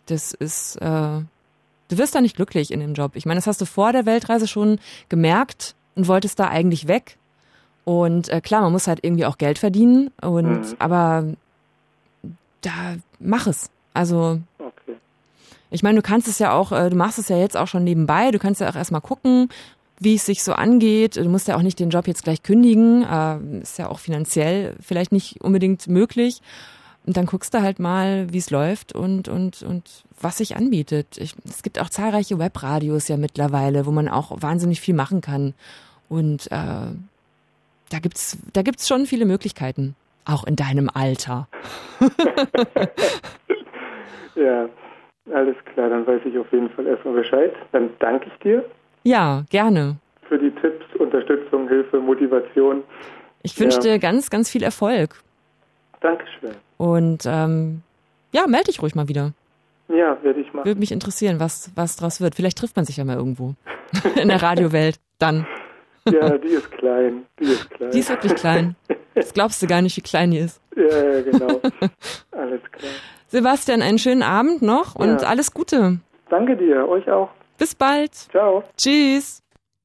Du wirst da nicht glücklich in dem Job. Ich meine, das hast du vor der Weltreise schon gemerkt und wolltest da eigentlich weg. Und klar, man muss halt irgendwie auch Geld verdienen. Aber da mach es. Also ich meine, du kannst es ja auch, du machst es ja jetzt auch schon nebenbei. Du kannst ja auch erstmal gucken, wie es sich so angeht. Du musst ja auch nicht den Job jetzt gleich kündigen. Ist ja auch finanziell vielleicht nicht unbedingt möglich. Und dann guckst du halt mal, wie es läuft und was sich anbietet. Es gibt auch zahlreiche Webradios ja mittlerweile, wo man auch wahnsinnig viel machen kann. Und da gibt's schon viele Möglichkeiten, auch in deinem Alter. Ja, alles klar, dann weiß ich auf jeden Fall erstmal Bescheid. Dann danke ich dir. Ja, gerne. Für die Tipps, Unterstützung, Hilfe, Motivation. Ich wünsche dir ganz, ganz viel Erfolg. Dankeschön. Und melde dich ruhig mal wieder. Ja, werde ich machen. Würde mich interessieren, was draus wird. Vielleicht trifft man sich ja mal irgendwo in der Radiowelt dann. Ja, die ist klein. Die ist wirklich klein. Das glaubst du gar nicht, wie klein die ist. Ja, genau. Alles klar. Sebastian, einen schönen Abend noch und alles Gute. Danke dir, euch auch. Bis bald. Ciao. Tschüss.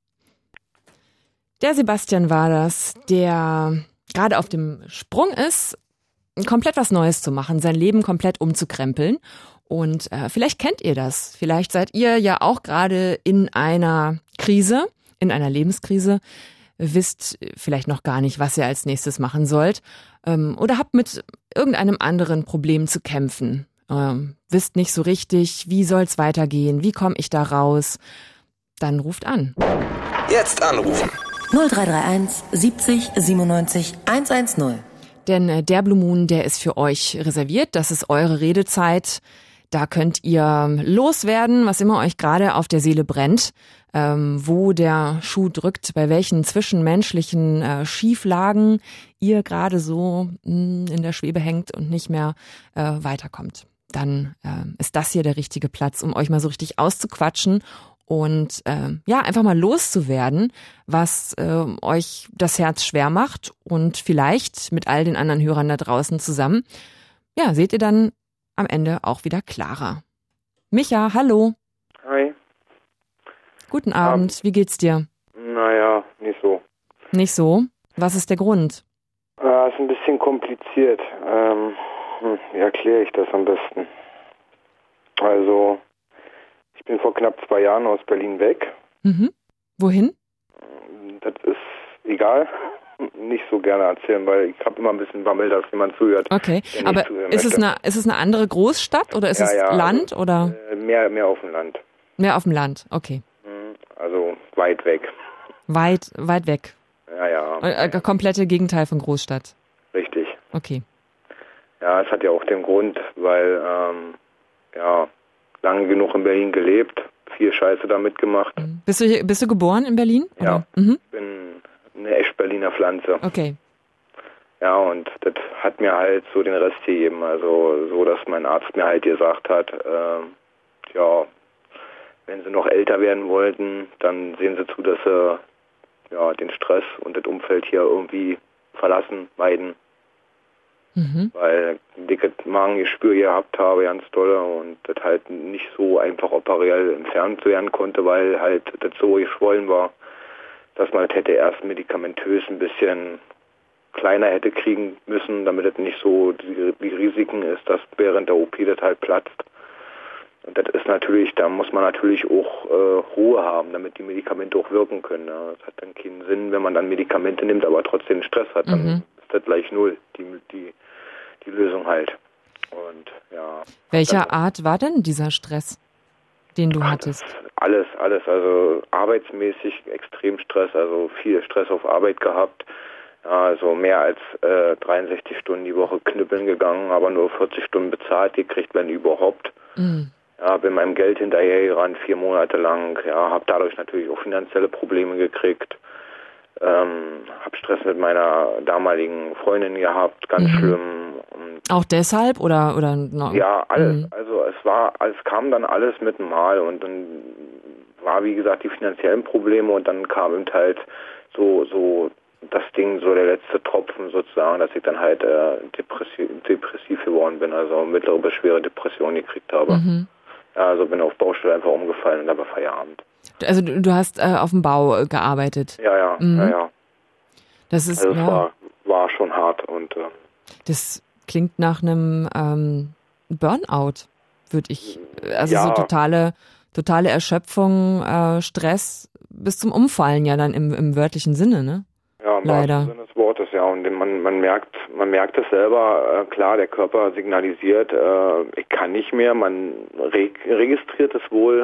Der Sebastian war das, der gerade auf dem Sprung ist, komplett was Neues zu machen, sein Leben komplett umzukrempeln. Und vielleicht kennt ihr das. Vielleicht seid ihr ja auch gerade in einer Krise, in einer Lebenskrise, wisst vielleicht noch gar nicht, was ihr als nächstes machen sollt oder habt mit irgendeinem anderen Problem zu kämpfen. Wisst nicht so richtig, wie soll's weitergehen, wie komme ich da raus? Dann ruft an. Jetzt anrufen. 0331 70 97 110. Denn der Blue Moon, der ist für euch reserviert. Das ist eure Redezeit. Da könnt ihr loswerden, was immer euch gerade auf der Seele brennt, wo der Schuh drückt, bei welchen zwischenmenschlichen Schieflagen ihr gerade so in der Schwebe hängt und nicht mehr weiterkommt. Dann ist das hier der richtige Platz, um euch mal so richtig auszuquatschen und einfach mal loszuwerden, was euch das Herz schwer macht und vielleicht mit all den anderen Hörern da draußen zusammen, seht ihr dann am Ende auch wieder klarer. Micha, hallo. Hi. Guten Abend, wie geht's dir? Naja, nicht so. Nicht so? Was ist der Grund? Ist ein bisschen kompliziert. Wie erkläre ich das am besten? Also, ich bin vor knapp 2 Jahren aus Berlin weg. Mhm. Wohin? Das ist egal. Nicht so gerne erzählen, weil ich habe immer ein bisschen Bammel, dass jemand zuhört. Okay, aber ist es eine andere Großstadt oder ist es Land? Also, oder? Mehr auf dem Land. Mehr auf dem Land, okay. Also weit weg. Weit weg. Ja. Komplette Gegenteil von Großstadt. Richtig. Okay. Ja, es hat ja auch den Grund, weil lange genug in Berlin gelebt, viel Scheiße da mitgemacht. Bist du geboren in Berlin? Ja, ich bin eine echt Berliner Pflanze. Okay. Ja, und das hat mir halt so den Rest gegeben, also so, dass mein Arzt mir halt gesagt hat, wenn sie noch älter werden wollten, dann sehen sie zu, dass sie den Stress und das Umfeld hier irgendwie verlassen, meiden. Weil ich ein dickes Magengeschwür gehabt habe, ganz dolle, und das halt nicht so einfach operiell entfernt werden konnte, weil halt das so geschwollen war, dass man das hätte erst medikamentös ein bisschen kleiner hätte kriegen müssen, damit es nicht so die Risiken ist, dass während der OP das halt platzt. Und das ist natürlich, da muss man natürlich auch Ruhe haben, damit die Medikamente auch wirken können. Ja. Das hat dann keinen Sinn, wenn man dann Medikamente nimmt, aber trotzdem Stress hat, dann ist das gleich null, die Lösung halt. Und ja. Welcher Art war denn dieser Stress, den du hattest? Alles, also arbeitsmäßig extrem Stress, also viel Stress auf Arbeit gehabt. Ja, also mehr als 63 Stunden die Woche knüppeln gegangen, aber nur 40 Stunden bezahlt gekriegt, wenn überhaupt. Ja, bin meinem Geld hinterhergerannt, 4 Monate lang. Ja, habe dadurch natürlich auch finanzielle Probleme gekriegt. Habe Stress mit meiner damaligen Freundin gehabt, ganz schlimm. Und auch deshalb oder no? Ja, alles. Also es kam dann alles mit einem Mal und dann war, wie gesagt, die finanziellen Probleme und dann kam eben halt so das Ding, so der letzte Tropfen sozusagen, dass ich dann halt depressiv geworden bin, also mittlere bis schwere Depression gekriegt habe. Ja, also bin auf Baustelle einfach umgefallen und habe Feierabend. Also du hast auf dem Bau gearbeitet? Ja. Das ist, also war schon hart und das klingt nach einem Burnout, würde ich, also so totale Erschöpfung, Stress bis zum Umfallen ja dann im wörtlichen Sinne, ne? Ja, im leider. Sinne des Wortes, ja. Und man merkt es selber, klar, der Körper signalisiert, ich kann nicht mehr, man registriert es wohl,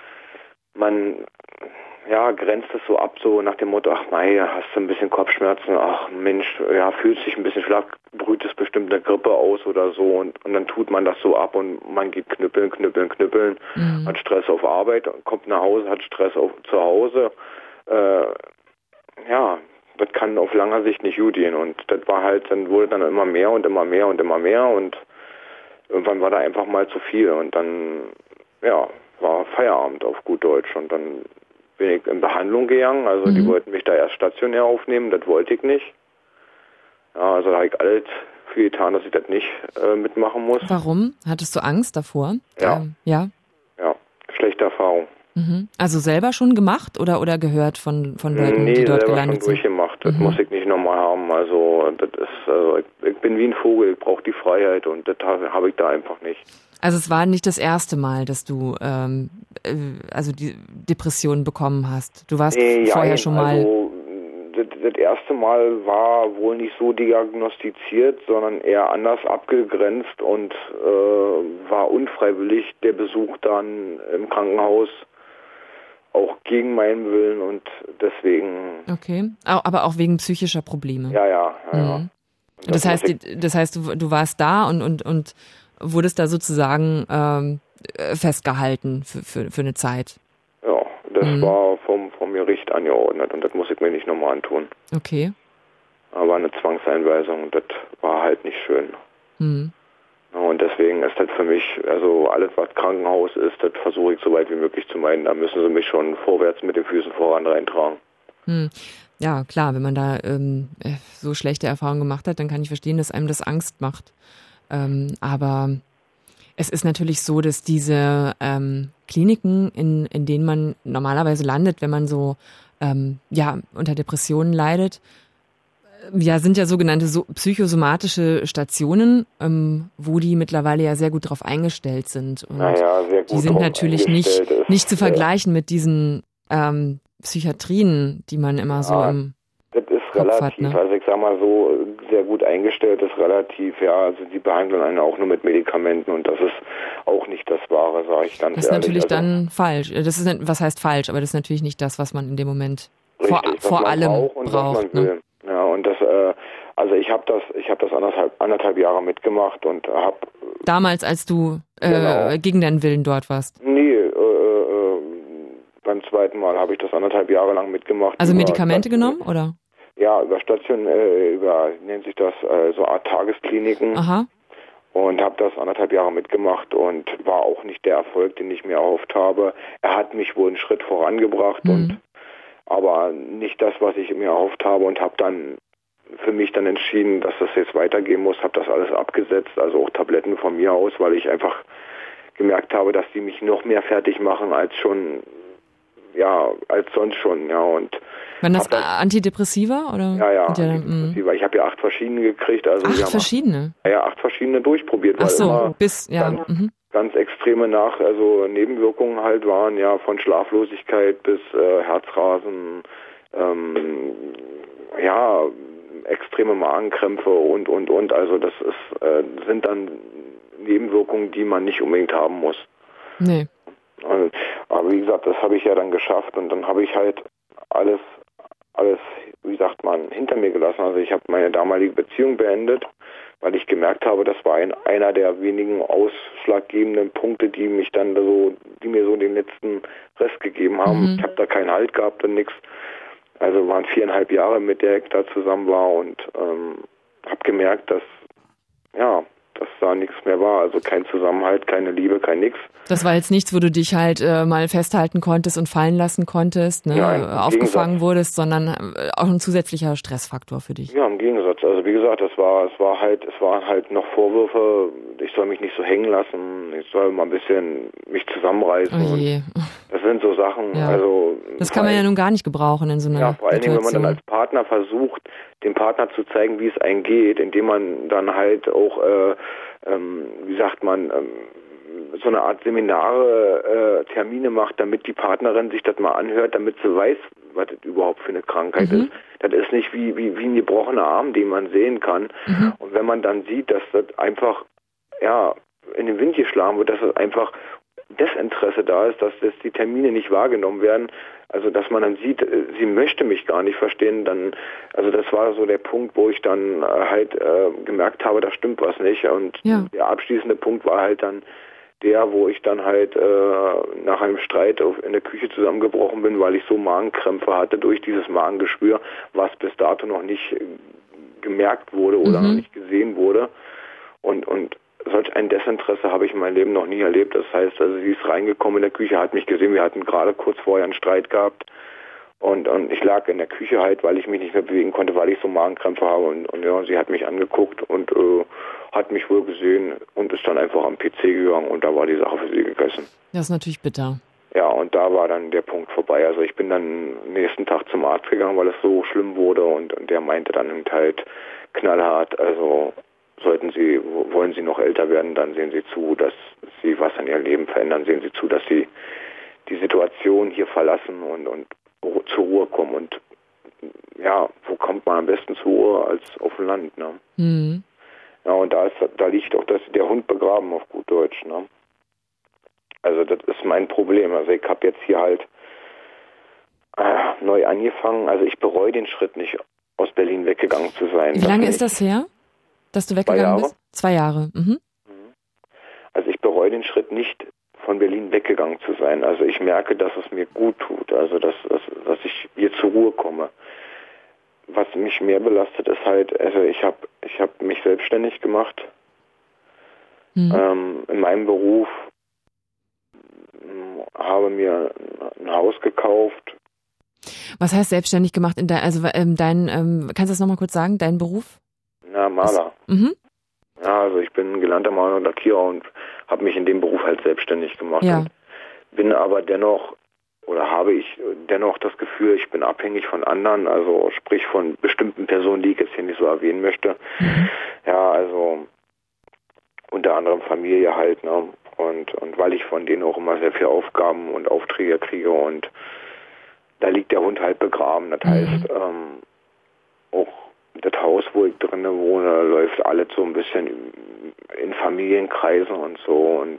man grenzt es so ab, so nach dem Motto, ach mei, hast du ein bisschen Kopfschmerzen, ach Mensch, ja, fühlt sich ein bisschen schlapp, brüht es bestimmt eine Grippe aus oder so und dann tut man das so ab und man geht knüppeln, hat Stress auf Arbeit, kommt nach Hause, hat Stress zu Hause, das kann auf langer Sicht nicht gut gehen. Und das war halt, dann wurde dann immer mehr und immer mehr und immer mehr und irgendwann war da einfach mal zu viel und dann, ja, war Feierabend auf gut Deutsch und dann bin ich in Behandlung gegangen, also die wollten mich da erst stationär aufnehmen, das wollte ich nicht. Ja, also da habe ich alles für getan, dass ich das nicht mitmachen muss. Warum? Hattest du Angst davor? Ja. Ja, schlechte Erfahrung. Also selber schon gemacht oder gehört von Leuten, die dort gelandet sind? Nee, selber schon durchgemacht. Das muss ich nicht nochmal haben. Also das ist, ich bin wie ein Vogel, ich brauche die Freiheit und das habe ich da einfach nicht. Also es war nicht das erste Mal, dass du also die Depression bekommen hast. Du warst vorher schon mal... Also, das erste Mal war wohl nicht so diagnostiziert, sondern eher anders abgegrenzt und war unfreiwillig der Besuch dann im Krankenhaus auch gegen meinen Willen und deswegen... Okay, aber auch wegen psychischer Probleme? Ja. Das heißt, du warst da und wurdest da sozusagen festgehalten für eine Zeit? Ja, das war vom Gericht angeordnet und das muss ich mir nicht nochmal antun. Okay. Aber eine Zwangseinweisung, das war halt nicht schön. Und deswegen ist das für mich, also alles was Krankenhaus ist, das versuche ich so weit wie möglich zu meiden. Da müssen sie mich schon vorwärts mit den Füßen voran reintragen. Ja, klar, wenn man da so schlechte Erfahrungen gemacht hat, dann kann ich verstehen, dass einem das Angst macht. Aber es ist natürlich so, dass diese Kliniken, in denen man normalerweise landet, wenn man so unter Depressionen leidet, sind ja sogenannte psychosomatische Stationen, wo die mittlerweile ja sehr gut drauf eingestellt sind. Und sehr gut. Die sind natürlich nicht zu vergleichen mit diesen Psychiatrien, die man immer so im Kopf hat. Ne? Also ich sag mal so, sehr gut eingestellt ist relativ, also die behandeln einen auch nur mit Medikamenten und das ist auch nicht das Wahre, sage ich ganz ehrlich. Das ist natürlich dann falsch. Das ist, was heißt falsch, aber das ist natürlich nicht das, was man in dem Moment vor allem braucht. Ne? Ja, und das, also ich habe das anderthalb Jahre mitgemacht und habe... Damals, als du gegen deinen Willen dort warst? Nee, beim zweiten Mal habe ich das 1,5 Jahre lang mitgemacht. Also Medikamente genommen, oder? Ja, über nennt sich das, so Art Tageskliniken. Aha. Und habe das 1,5 Jahre mitgemacht und war auch nicht der Erfolg, den ich mir erhofft habe. Er hat mich wohl einen Schritt vorangebracht, aber nicht das, was ich mir erhofft habe und habe dann für mich dann entschieden, dass das jetzt weitergehen muss, habe das alles abgesetzt, also auch Tabletten von mir aus, weil ich einfach gemerkt habe, dass die mich noch mehr fertig machen als sonst schon, und waren das Antidepressiva oder? Ja, Antidepressiva. Ich habe ja 8 verschiedene gekriegt. Also 8 verschiedene? 8 verschiedene durchprobiert. Ach so, ganz extreme Nebenwirkungen halt waren, von Schlaflosigkeit bis Herzrasen, extreme Magenkrämpfe und. Also das sind dann Nebenwirkungen, die man nicht unbedingt haben muss. Nee. Aber wie gesagt, das habe ich ja dann geschafft und dann habe ich halt alles, wie sagt man, hinter mir gelassen. Also ich habe meine damalige Beziehung beendet, weil ich gemerkt habe, das war einer der wenigen ausschlaggebenden Punkte, die mir so den letzten Rest gegeben haben. Ich habe da keinen Halt gehabt und nichts. Also waren 4,5 Jahre, mit der ich da zusammen war und habe gemerkt, dass da nichts mehr war. Also kein Zusammenhalt, keine Liebe, kein nix. Das war jetzt nichts, wo du dich halt mal festhalten konntest und fallen lassen konntest, ne? Aufgefangen wurdest, sondern auch ein zusätzlicher Stressfaktor für dich. Ja, im Gegensatz. Also wie gesagt, es waren halt noch Vorwürfe, ich soll mich nicht so hängen lassen, ich soll mal ein bisschen mich zusammenreißen. Oh je. Das sind so Sachen, das kann man ja nun gar nicht gebrauchen in so einer vor allen Dingen, wenn man Situation. dann als Partner versucht, dem Partner zu zeigen, wie es einem geht, indem man dann halt auch, so eine Art Seminare, Termine macht, damit die Partnerin sich das mal anhört, damit sie weiß, was das überhaupt für eine Krankheit ist. Das ist nicht wie ein gebrochener Arm, den man sehen kann. Und wenn man dann sieht, dass das einfach, in den Wind geschlagen wird, dass es einfach Desinteresse da ist, dass die Termine nicht wahrgenommen werden, also dass man dann sieht, sie möchte mich gar nicht verstehen, also das war so der Punkt, wo ich dann halt gemerkt habe, da stimmt was nicht und der abschließende Punkt war halt dann der, wo ich dann halt nach einem Streit in der Küche zusammengebrochen bin, weil ich so Magenkrämpfe hatte durch dieses Magengeschwür, was bis dato noch nicht gemerkt wurde oder noch nicht gesehen wurde. Und solch ein Desinteresse habe ich in meinem Leben noch nie erlebt. Das heißt, also sie ist reingekommen in der Küche, hat mich gesehen, wir hatten gerade kurz vorher einen Streit gehabt. Und ich lag in der Küche halt, weil ich mich nicht mehr bewegen konnte, weil ich so Magenkrämpfe habe. Und ja, sie hat mich angeguckt und hat mich wohl gesehen und ist dann einfach am PC gegangen und da war die Sache für sie gegessen. Das ist natürlich bitter. Ja, und da war dann der Punkt vorbei. Also ich bin dann nächsten Tag zum Arzt gegangen, weil es so schlimm wurde und der meinte dann halt knallhart, also wollen Sie noch älter werden, dann sehen Sie zu, dass Sie was an Ihrem Leben verändern, sehen Sie zu, dass Sie die Situation hier verlassen und zur Ruhe kommen. Und ja, wo kommt man am besten zur Ruhe als auf dem Land, ne? Mhm. Ja, und da liegt auch der Hund begraben, auf gut Deutsch, ne? Also das ist mein Problem. Also ich habe jetzt hier halt neu angefangen. Also ich bereue den Schritt nicht, aus Berlin weggegangen zu sein. Wie lange ist das her, dass du weggegangen bist? 2 Jahre. Mhm. Also ich bereue den Schritt nicht, von Berlin weggegangen zu sein. Also ich merke, dass es mir gut tut. Also dass ich hier zur Ruhe komme. Was mich mehr belastet ist halt, also ich hab mich selbstständig gemacht. In meinem Beruf, habe mir ein Haus gekauft. Was heißt selbstständig gemacht? Kannst du das nochmal kurz sagen, dein Beruf? Na, Maler. Ja, also ich bin gelernter Maler und Lackierer und habe mich in dem Beruf halt selbstständig gemacht. Ja. Und bin aber habe ich dennoch das Gefühl, ich bin abhängig von anderen, also sprich von bestimmten Personen, die ich jetzt hier nicht so erwähnen möchte. Ja, also unter anderem Familie halt, ne? Und weil ich von denen auch immer sehr viele Aufgaben und Aufträge kriege und da liegt der Hund halt begraben. Das heißt, auch das Haus, wo ich drinnen wohne, läuft alles so ein bisschen in Familienkreisen und so und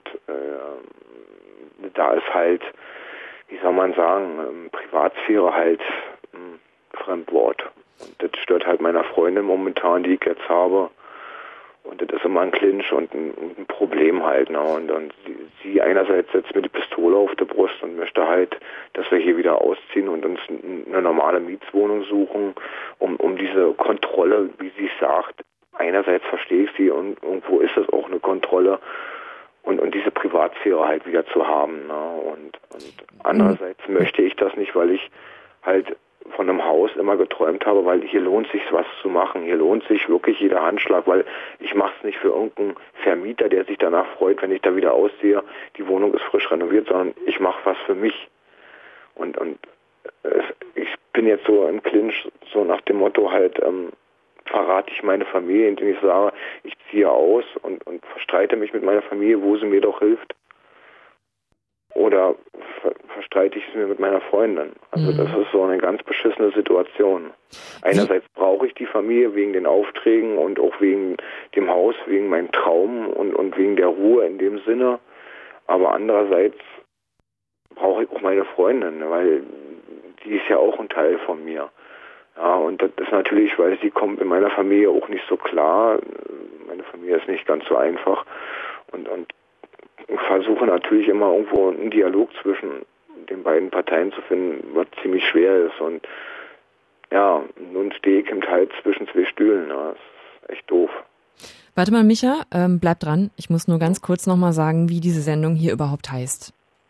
da ist halt, wie soll man sagen, Privatsphäre halt ein Fremdwort. Und das stört halt meiner Freundin momentan, die ich jetzt habe. Und das ist immer ein Clinch und ein Problem halt. Ne? Und sie einerseits setzt mir die Pistole auf die Brust und möchte halt, dass wir hier wieder ausziehen und uns eine normale Mietswohnung suchen, um diese Kontrolle, wie sie sagt, einerseits verstehe ich sie und irgendwo ist es auch eine Kontrolle und diese Privatsphäre halt wieder zu haben. Ne? Und andererseits möchte ich das nicht, weil ich halt von einem Haus immer geträumt habe, weil hier lohnt sich was zu machen. Hier lohnt sich wirklich jeder Handschlag, weil ich mache es nicht für irgendeinen Vermieter, der sich danach freut, wenn ich da wieder ausziehe, die Wohnung ist frisch renoviert, sondern ich mache was für mich. Und ich bin jetzt so im Clinch, so nach dem Motto halt, verrate ich meine Familie, indem ich sage, ich ziehe aus und verstreite mich mit meiner Familie, wo sie mir doch hilft. Oder verstreite ich es mir mit meiner Freundin. Also das ist so eine ganz beschissene Situation. Einerseits brauche ich die Familie wegen den Aufträgen und auch wegen dem Haus, wegen meinem Traum und wegen der Ruhe in dem Sinne. Aber andererseits brauche ich auch meine Freundin, weil die ist ja auch ein Teil von mir. Ja, und das ist natürlich, weil sie kommt in meiner Familie auch nicht so klar. Meine Familie ist nicht ganz so einfach. Und ich versuche natürlich immer irgendwo einen Dialog zwischen den beiden Parteien zu finden, was ziemlich schwer ist. Und ja, nun stehe ich halt zwischen 2 Stühlen. Ja, das ist echt doof. Warte mal, Micha, bleib dran. Ich muss nur ganz kurz nochmal sagen, wie diese Sendung hier überhaupt heißt.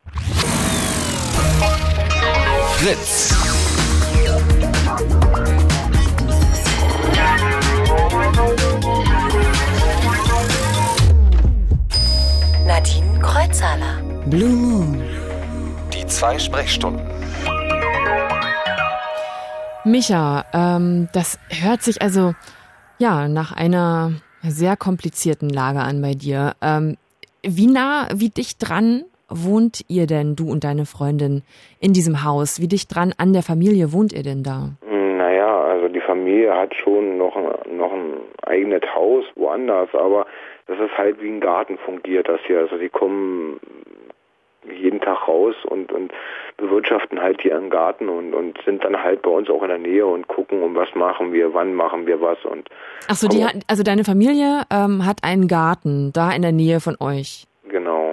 Fritz. Nadine Kreuzhaler. Blue Moon. Die 2 Sprechstunden. Micha, das hört sich also ja nach einer sehr komplizierten Lage an bei dir. Wie dicht dran wohnt ihr denn, du und deine Freundin, in diesem Haus? Wie dicht dran an der Familie wohnt ihr denn da? Naja, also die Familie hat schon noch ein eigenes Haus woanders, aber das ist halt wie ein Garten fungiert das hier. Also die kommen jeden Tag raus und bewirtschaften halt hier einen Garten und sind dann halt bei uns auch in der Nähe und gucken, was machen wir, wann machen wir was. Ach so, also deine Familie hat einen Garten da in der Nähe von euch? Genau.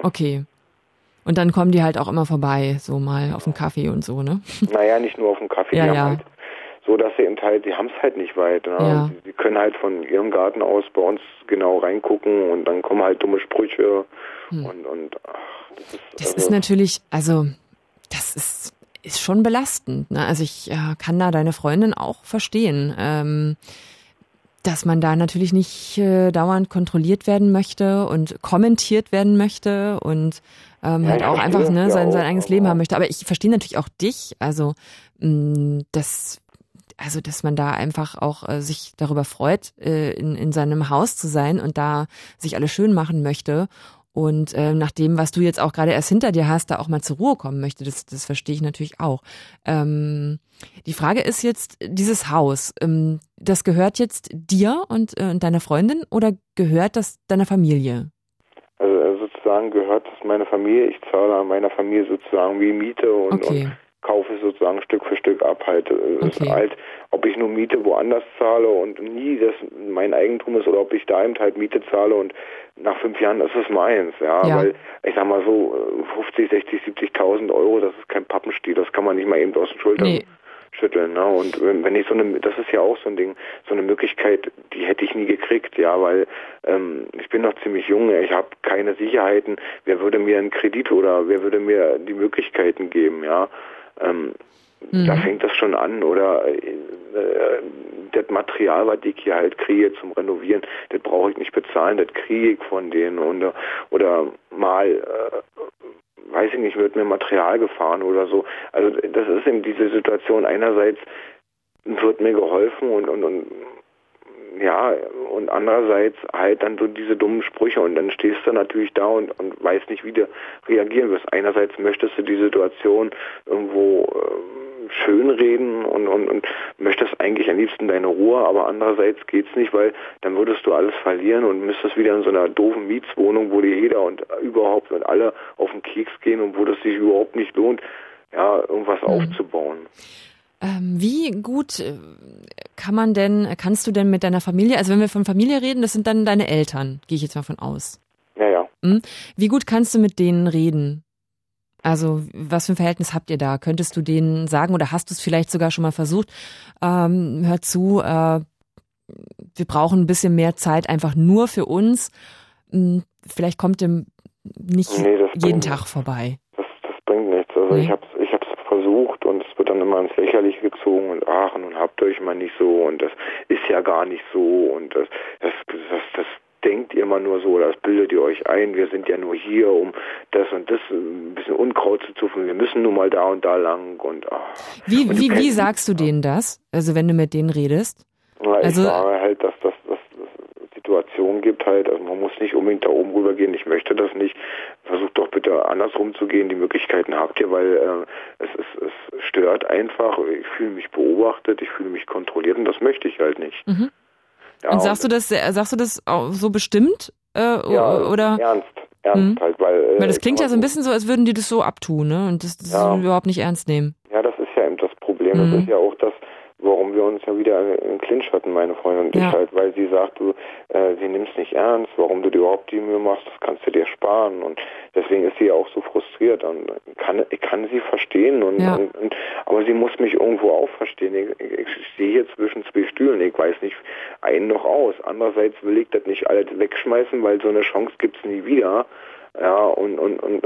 Okay. Und dann kommen die halt auch immer vorbei, so mal auf den Kaffee und so, ne? Naja, nicht nur auf den Kaffee, Ja, die ja. haben halt so, dass sie eben halt, die haben es halt nicht weit. Ne? Ja. Sie können halt von ihrem Garten aus bei uns genau reingucken und dann kommen halt dumme Sprüche und Das ist natürlich, also das ist schon belastend. Ne? Also ich kann da deine Freundin auch verstehen, dass man da natürlich nicht dauernd kontrolliert werden möchte und kommentiert werden möchte und halt auch einfach sein eigenes Leben haben möchte. Aber ich verstehe natürlich auch dich, also dass man da einfach auch sich darüber freut, in seinem Haus zu sein und da sich alles schön machen möchte. Und nach dem, was du jetzt auch gerade erst hinter dir hast, da auch mal zur Ruhe kommen möchte, das verstehe ich natürlich auch. Die Frage ist jetzt, dieses Haus, das gehört jetzt dir und deiner Freundin oder gehört das deiner Familie? Also sozusagen gehört es meiner Familie. Ich zahle an meiner Familie sozusagen wie Miete und kaufe sozusagen Stück für Stück ab. Halt, ist halt, ob ich nur Miete woanders zahle und nie das mein Eigentum ist oder ob ich da eben halt Miete zahle und nach 5 Jahren ist es meins. Ja, weil ich sag mal so 50, 60, 70.000 Euro, das ist kein Pappenstiel, das kann man nicht mal eben aus den Schultern schütteln. Ne? Und wenn ich das ist ja auch so ein Ding, so eine Möglichkeit, die hätte ich nie gekriegt, ja, weil ich bin noch ziemlich jung, ich habe keine Sicherheiten, wer würde mir einen Kredit oder wer würde mir die Möglichkeiten geben, ja. Da fängt das schon an, oder das Material, was ich hier halt kriege zum Renovieren, das brauche ich nicht bezahlen, das kriege ich von denen oder mal weiß ich nicht, wird mir Material gefahren oder so. Also das ist eben diese Situation, einerseits wird mir geholfen und andererseits halt dann so diese dummen Sprüche und dann stehst du natürlich da und weißt nicht, wie du reagieren wirst. Einerseits möchtest du die Situation irgendwo schönreden und möchtest eigentlich am liebsten deine Ruhe, aber andererseits geht's nicht, weil dann würdest du alles verlieren und müsstest wieder in so einer doofen Mietswohnung, wo dir jeder und überhaupt und alle auf den Keks gehen und wo das sich überhaupt nicht lohnt, ja, irgendwas aufzubauen. Wie gut kannst du denn mit deiner Familie, also wenn wir von Familie reden, das sind dann deine Eltern, gehe ich jetzt mal von aus. Ja. Wie gut kannst du mit denen reden? Also was für ein Verhältnis habt ihr da? Könntest du denen sagen oder hast du es vielleicht sogar schon mal versucht? Hör zu, wir brauchen ein bisschen mehr Zeit einfach nur für uns. Vielleicht kommt ihr nicht jeden Tag vorbei. Das bringt nichts. Also ich hab's versucht und es wird dann immer ins Lächerliche gezogen und nun habt ihr euch mal nicht so und das ist ja gar nicht so und das denkt ihr immer nur so, das bildet ihr euch ein, wir sind ja nur hier, um das und das ein bisschen Unkraut zu zupfen, wir müssen nun mal da und da lang und Wie sagst du denen das? Also wenn du mit denen redest? Ich sage halt, dass das Situationen gibt halt, also man muss nicht unbedingt da oben rüber gehen, ich möchte das nicht, versucht doch bitte andersrum zu gehen, die Möglichkeiten habt ihr, weil es stört einfach, ich fühle mich beobachtet, ich fühle mich kontrolliert und das möchte ich halt nicht. Mhm. Ja, und sagst du das auch so bestimmt? Oder? Ernst halt, weil das klingt ja so ein bisschen so, als würden die das so abtun, ne? Und das überhaupt nicht ernst nehmen. Ja, das ist ja eben das Problem. Das ist ja auch das, warum wir uns ja wieder in Clinch hatten, meine Freundin und ich halt, weil sie sagt, sie nimmst nicht ernst, warum du dir überhaupt die Mühe machst, das kannst du dir sparen und deswegen ist sie ja auch so frustriert und ich kann sie verstehen aber sie muss mich irgendwo auch verstehen. Ich stehe hier zwischen 2 Stühlen, ich weiß nicht ein noch aus. Andererseits will ich das nicht alles wegschmeißen, weil so eine Chance gibt's nie wieder. Ja, und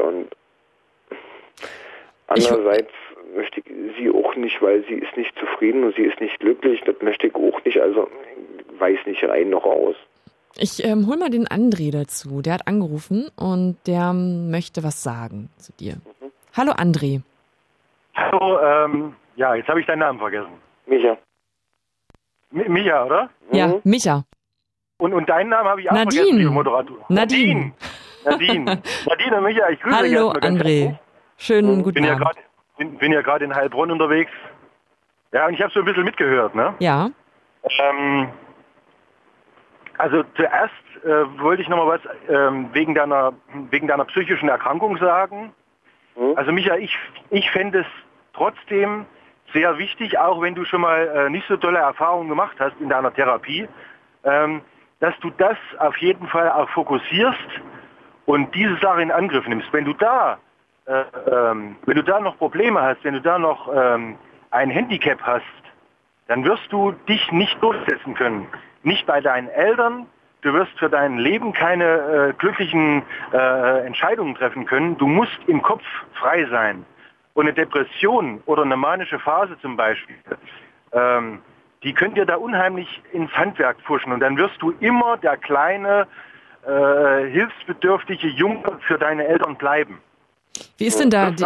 andererseits möchte ich sie auch nicht, weil sie ist nicht zufrieden und sie ist nicht glücklich, das möchte ich auch nicht, also weiß nicht rein noch aus. Ich hol mal den André dazu, der hat angerufen und der möchte was sagen zu dir. Hallo André. Hallo, jetzt habe ich deinen Namen vergessen. Micha. Micha, oder? Ja, Micha. Und deinen Namen habe ich auch vergessen, liebe Moderator. Nadine und Micha, ich grüße euch. Hallo André. Schönen guten Abend. Bin ja gerade in Heilbronn unterwegs. Ja, und ich habe so ein bisschen mitgehört, ne? Ja. Also zuerst wollte ich nochmal was wegen deiner psychischen Erkrankung sagen. Also Micha, ich fände es trotzdem sehr wichtig, auch wenn du schon mal nicht so tolle Erfahrungen gemacht hast in deiner Therapie, dass du das auf jeden Fall auch fokussierst und diese Sache in Angriff nimmst, wenn du da noch Probleme hast, wenn du da noch ein Handicap hast, dann wirst du dich nicht durchsetzen können. Nicht bei deinen Eltern, du wirst für dein Leben keine glücklichen Entscheidungen treffen können. Du musst im Kopf frei sein. Und eine Depression oder eine manische Phase zum Beispiel, die könnt dir da unheimlich ins Handwerk pfuschen. Und dann wirst du immer der kleine, hilfsbedürftige Junge für deine Eltern bleiben. Wie ist denn da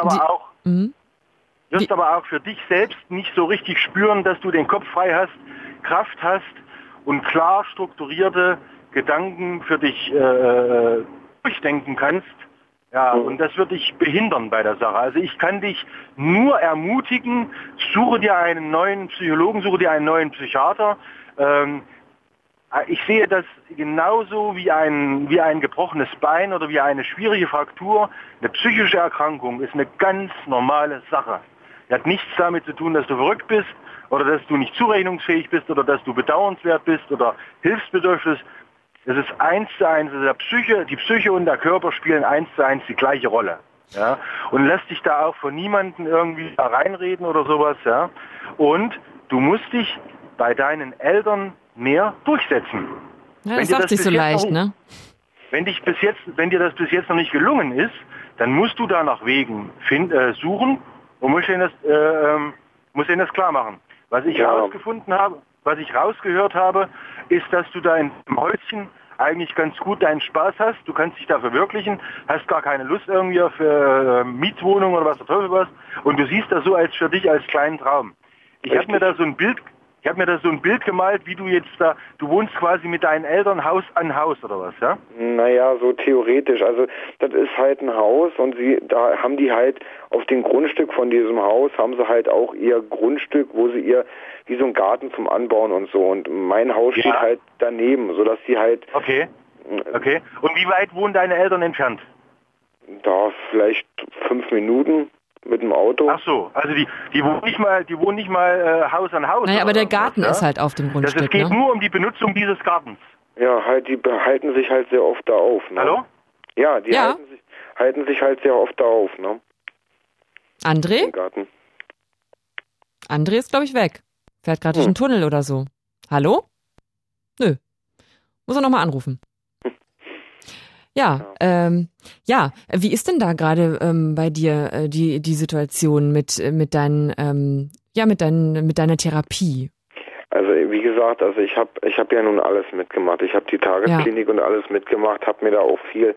wirst aber auch für dich selbst nicht so richtig spüren, dass du den Kopf frei hast, Kraft hast und klar strukturierte Gedanken für dich durchdenken kannst. Ja, und das wird dich behindern bei der Sache. Also ich kann dich nur ermutigen, suche dir einen neuen Psychologen, suche dir einen neuen Psychiater. Ich sehe das genauso wie ein gebrochenes Bein oder wie eine schwierige Fraktur. Eine psychische Erkrankung ist eine ganz normale Sache. Die hat nichts damit zu tun, dass du verrückt bist oder dass du nicht zurechnungsfähig bist oder dass du bedauernswert bist oder hilfsbedürftig bist. Es ist 1:1, also die Psyche und der Körper spielen 1:1 die gleiche Rolle. Ja? Und lässt dich da auch von niemandem irgendwie da reinreden oder sowas. Ja? Und du musst dich bei deinen Eltern mehr durchsetzen. Ja, das sagt sich so leicht, ne? Wenn dir das bis jetzt noch nicht gelungen ist, dann musst du da nach Wegen suchen und musst ihnen das klar machen. Was ich rausgefunden habe, was ich rausgehört habe, ist, dass du da im Häuschen eigentlich ganz gut deinen Spaß hast. Du kannst dich da verwirklichen, hast gar keine Lust irgendwie auf Mietwohnung oder was der Teufel was. Und du siehst das so für dich als kleinen Traum. Ich habe mir da so ein Bild gemalt, wie du jetzt da, du wohnst quasi mit deinen Eltern Haus an Haus oder was, ja? Naja, so theoretisch. Also das ist halt ein Haus und da haben die halt auf dem Grundstück von diesem Haus, haben sie halt auch ihr Grundstück, wo sie wie so ein Garten zum Anbauen und so. Und mein Haus steht halt daneben, sodass sie halt... Okay. Und wie weit wohnen deine Eltern entfernt? Da vielleicht 5 Minuten. Mit dem Auto. Ach so, also die wohnen nicht mal Haus an Haus. Naja, aber der Garten ist halt auf dem Grundstück. Es geht nur um die Benutzung dieses Gartens. Ja, halt, die behalten sich halt sehr oft da auf. Ne? Hallo? Ja, die halten sich halt sehr oft da auf. Ne? André? Im Garten. André ist, glaube ich, weg. Fährt gerade durch einen Tunnel oder so. Hallo? Nö. Muss er nochmal anrufen. Ja, wie ist denn da gerade bei dir die Situation mit deiner Therapie? Also wie gesagt, ich habe ja nun alles mitgemacht. Ich habe die Tagesklinik und alles mitgemacht, habe mir da auch viel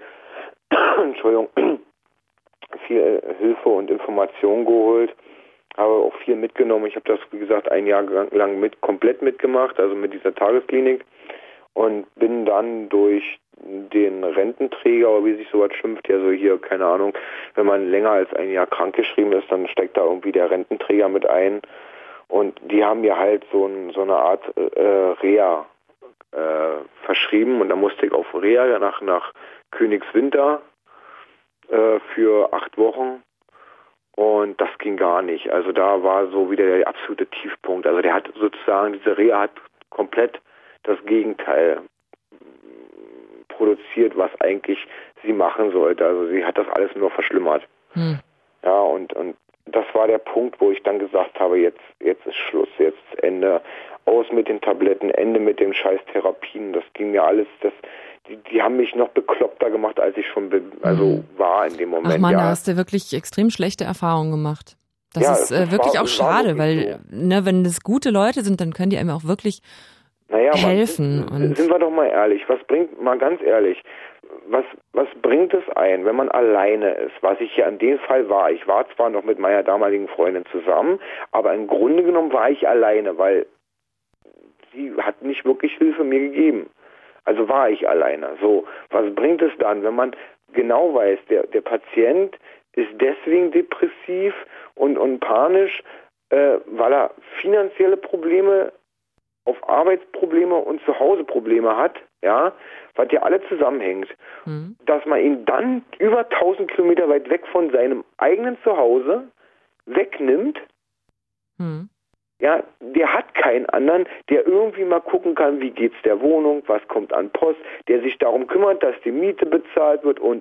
Hilfe und Information geholt, habe auch viel mitgenommen. Ich habe das, wie gesagt, ein Jahr lang komplett mitgemacht, also mit dieser Tagesklinik, und bin dann durch den Rententräger, oder wie sich sowas schimpft, ja so hier, keine Ahnung, wenn man länger als ein Jahr krankgeschrieben ist, dann steckt da irgendwie der Rententräger mit ein, und die haben mir halt so eine Art Reha verschrieben, und da musste ich auf Reha nach Königswinter für 8 Wochen, und das ging gar nicht. Also da war so wieder der absolute Tiefpunkt. Also der hat sozusagen, diese Reha hat komplett das Gegenteil produziert, was eigentlich sie machen sollte. Also sie hat das alles nur verschlimmert. Ja, und das war der Punkt, wo ich dann gesagt habe, jetzt ist Schluss, jetzt Ende, aus mit den Tabletten, Ende mit den Scheiß-Therapien. Das ging mir alles, die haben mich noch bekloppter gemacht, als ich schon war in dem Moment. Ach Mann, da hast du wirklich extrem schlechte Erfahrungen gemacht. Das ist wirklich auch schade, weil so, wenn das gute Leute sind, dann können die einem auch wirklich helfen. Sind wir doch mal ehrlich, ganz ehrlich, was bringt es ein, wenn man alleine ist, was ich hier in dem Fall war. Ich war zwar noch mit meiner damaligen Freundin zusammen, aber im Grunde genommen war ich alleine, weil sie hat nicht wirklich Hilfe mir gegeben. Also war ich alleine. So, was bringt es dann, wenn man genau weiß, der Patient ist deswegen depressiv und panisch, weil er finanzielle Probleme, auf Arbeitsprobleme und Zuhauseprobleme hat, ja, was ja alle zusammenhängt, dass man ihn dann über 1000 Kilometer weit weg von seinem eigenen Zuhause wegnimmt Ja, der hat keinen anderen, der irgendwie mal gucken kann, wie geht's der Wohnung, was kommt an Post, der sich darum kümmert, dass die Miete bezahlt wird und.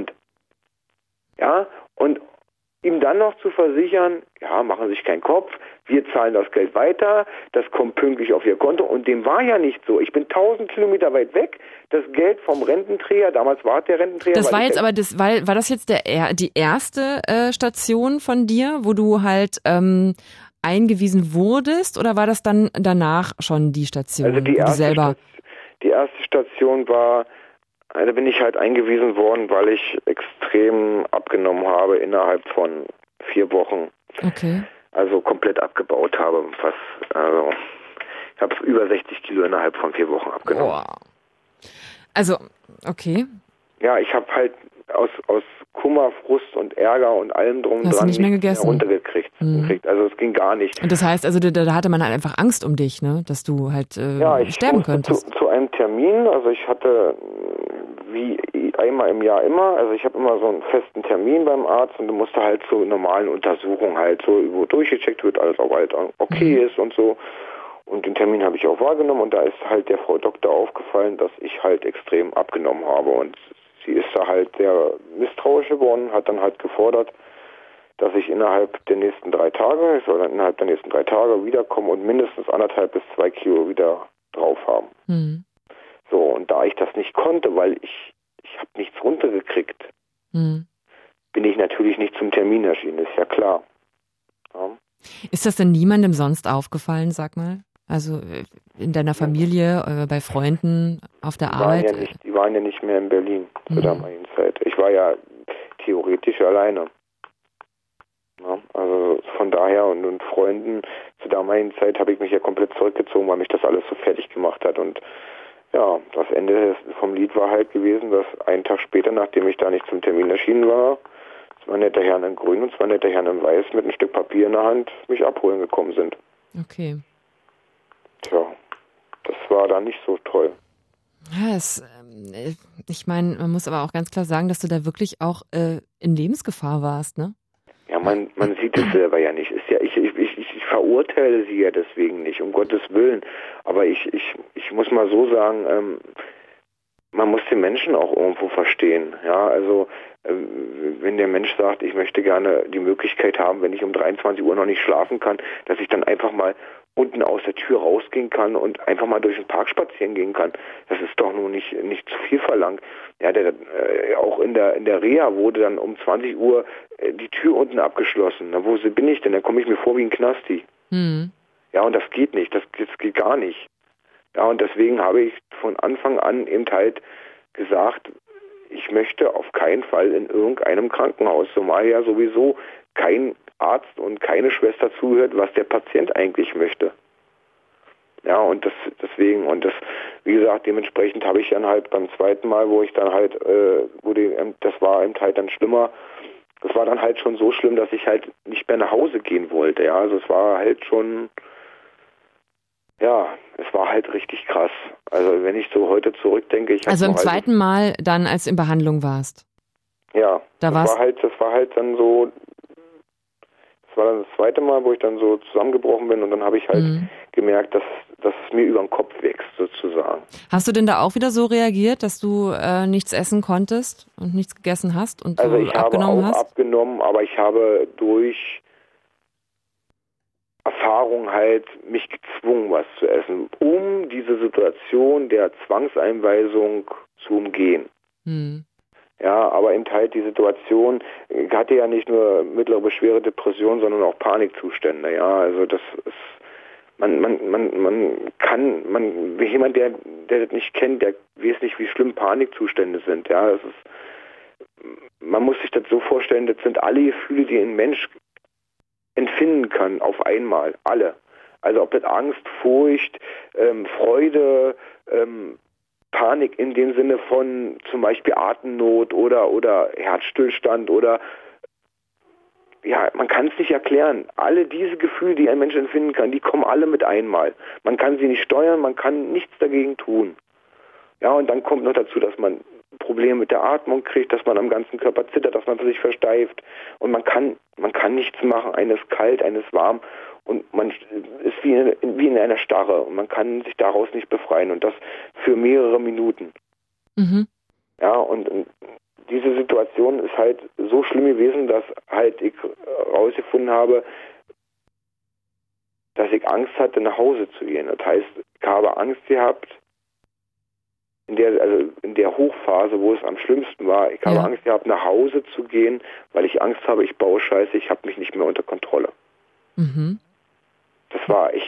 Ja, und ihm dann noch zu versichern, ja, machen Sie sich keinen Kopf, wir zahlen das Geld weiter, das kommt pünktlich auf Ihr Konto. Und dem war ja nicht so. Ich bin 1000 Kilometer weit weg, das Geld vom Rententräger, damals war es der Rententräger. Das war jetzt aber, war das jetzt die erste Station von dir, wo du halt eingewiesen wurdest, oder war das dann danach schon die Station? Also die erste Station war, da bin ich halt eingewiesen worden, weil ich extrem abgenommen habe innerhalb von 4 Wochen. Okay. Also komplett abgebaut habe. Ich habe über 60 Kilo innerhalb von 4 Wochen abgenommen. Boah. Also, okay. Ja, ich habe halt aus Kummer, Frust und Ärger und allem drum und dran nicht mehr gegessen? Runtergekriegt. Also es ging gar nicht. Und das heißt, also da hatte man halt einfach Angst um dich, ne? Dass du halt sterben könntest. Zu einem Termin, also ich hatte wie einmal im Jahr immer, also ich habe immer so einen festen Termin beim Arzt und du musst halt zur normalen Untersuchung halt so, wo durchgecheckt wird, alles auch halt okay ist und so. Und den Termin habe ich auch wahrgenommen und da ist halt der Frau Doktor aufgefallen, dass ich halt extrem abgenommen habe und sie ist da halt sehr misstrauisch geworden, hat dann halt gefordert, dass ich innerhalb der nächsten 3 Tage, ich soll dann innerhalb der nächsten 3 Tage wiederkommen und mindestens 1,5 bis 2 Kilo wieder drauf haben. So, und da ich das nicht konnte, weil ich habe nichts runtergekriegt, bin ich natürlich nicht zum Termin erschienen, ist ja klar. Ja. Ist das denn niemandem sonst aufgefallen, sag mal? Also in deiner Familie, bei Freunden, auf der Arbeit? Die waren ja nicht mehr in Berlin zur damaligen Zeit. Ich war ja theoretisch alleine. Ja, also von daher und Freunden zur damaligen Zeit habe ich mich ja komplett zurückgezogen, weil mich das alles so fertig gemacht hat. Und ja, das Ende vom Lied war halt gewesen, dass einen Tag später, nachdem ich da nicht zum Termin erschienen war, 2 nette Herren in Grün und 2 nette Herren in Weiß mit einem Stück Papier in der Hand mich abholen gekommen sind. Okay. Tja, das war dann nicht so toll. Ja, ich meine, man muss aber auch ganz klar sagen, dass du da wirklich auch in Lebensgefahr warst, ne? Ja, man sieht es selber ja nicht. Ist ja, ich verurteile sie ja deswegen nicht, um Gottes Willen. Aber ich muss mal so sagen, man muss den Menschen auch irgendwo verstehen. Ja, also wenn der Mensch sagt, ich möchte gerne die Möglichkeit haben, wenn ich um 23 Uhr noch nicht schlafen kann, dass ich dann einfach mal unten aus der Tür rausgehen kann und einfach mal durch den Park spazieren gehen kann. Das ist doch nur nicht zu viel verlangt. Ja, auch in der Reha wurde dann um 20 Uhr die Tür unten abgeschlossen. Na, wo bin ich denn? Da komme ich mir vor wie ein Knasti. Ja, und das geht nicht. Das geht gar nicht. Ja, und deswegen habe ich von Anfang an eben halt gesagt, ich möchte auf keinen Fall in irgendeinem Krankenhaus, zumal ja sowieso kein Arzt und keine Schwester zuhört, was der Patient eigentlich möchte. Ja, und deswegen, wie gesagt, dementsprechend habe ich dann halt beim zweiten Mal, wo ich dann halt, das war eben halt dann schlimmer, das war dann halt schon so schlimm, dass ich halt nicht mehr nach Hause gehen wollte, ja, also es war halt schon, ja, es war halt richtig krass. Also wenn ich so heute zurückdenke, also im zweiten Mal dann, als du in Behandlung warst? Ja, das war halt dann so, das war dann das zweite Mal, wo ich dann so zusammengebrochen bin und dann habe ich halt gemerkt, dass es mir über den Kopf wächst, sozusagen. Hast du denn da auch wieder so reagiert, dass du nichts essen konntest und nichts gegessen hast und also ich abgenommen habe auch abgenommen, aber ich habe durch Erfahrung halt mich gezwungen, was zu essen, um diese Situation der Zwangseinweisung zu umgehen. Ja, aber eben halt die Situation, ich hatte ja nicht nur mittlere bis schwere Depression, sondern auch Panikzustände, ja, also das ist, jemand, der das nicht kennt, der weiß nicht, wie schlimm Panikzustände sind, ja, das ist, man muss sich das so vorstellen, das sind alle Gefühle, die ein Mensch empfinden kann, auf einmal, alle. Also ob das Angst, Furcht, Freude, Panik in dem Sinne von zum Beispiel Atemnot oder Herzstillstand oder ja, man kann es nicht erklären. Alle diese Gefühle, die ein Mensch empfinden kann, die kommen alle mit einmal. Man kann sie nicht steuern, man kann nichts dagegen tun. Ja, und dann kommt noch dazu, dass man Probleme mit der Atmung kriegt, dass man am ganzen Körper zittert, dass man sich versteift und man kann nichts machen, eines kalt, eines warm und man ist wie in einer Starre und man kann sich daraus nicht befreien und das für mehrere Minuten. Mhm. Ja, und diese Situation ist halt so schlimm gewesen, dass halt ich rausgefunden habe, dass ich Angst hatte, nach Hause zu gehen. Das heißt, ich habe Angst gehabt, in der Hochphase, wo es am schlimmsten war, ich habe Angst gehabt, nach Hause zu gehen, weil ich Angst habe, ich baue Scheiße, ich habe mich nicht mehr unter Kontrolle. Mhm. Das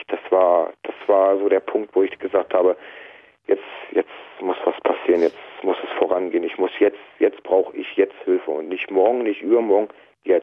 war so der Punkt, wo ich gesagt habe, jetzt muss was passieren, jetzt muss es vorangehen, jetzt brauche ich jetzt Hilfe und nicht morgen, nicht übermorgen, jetzt.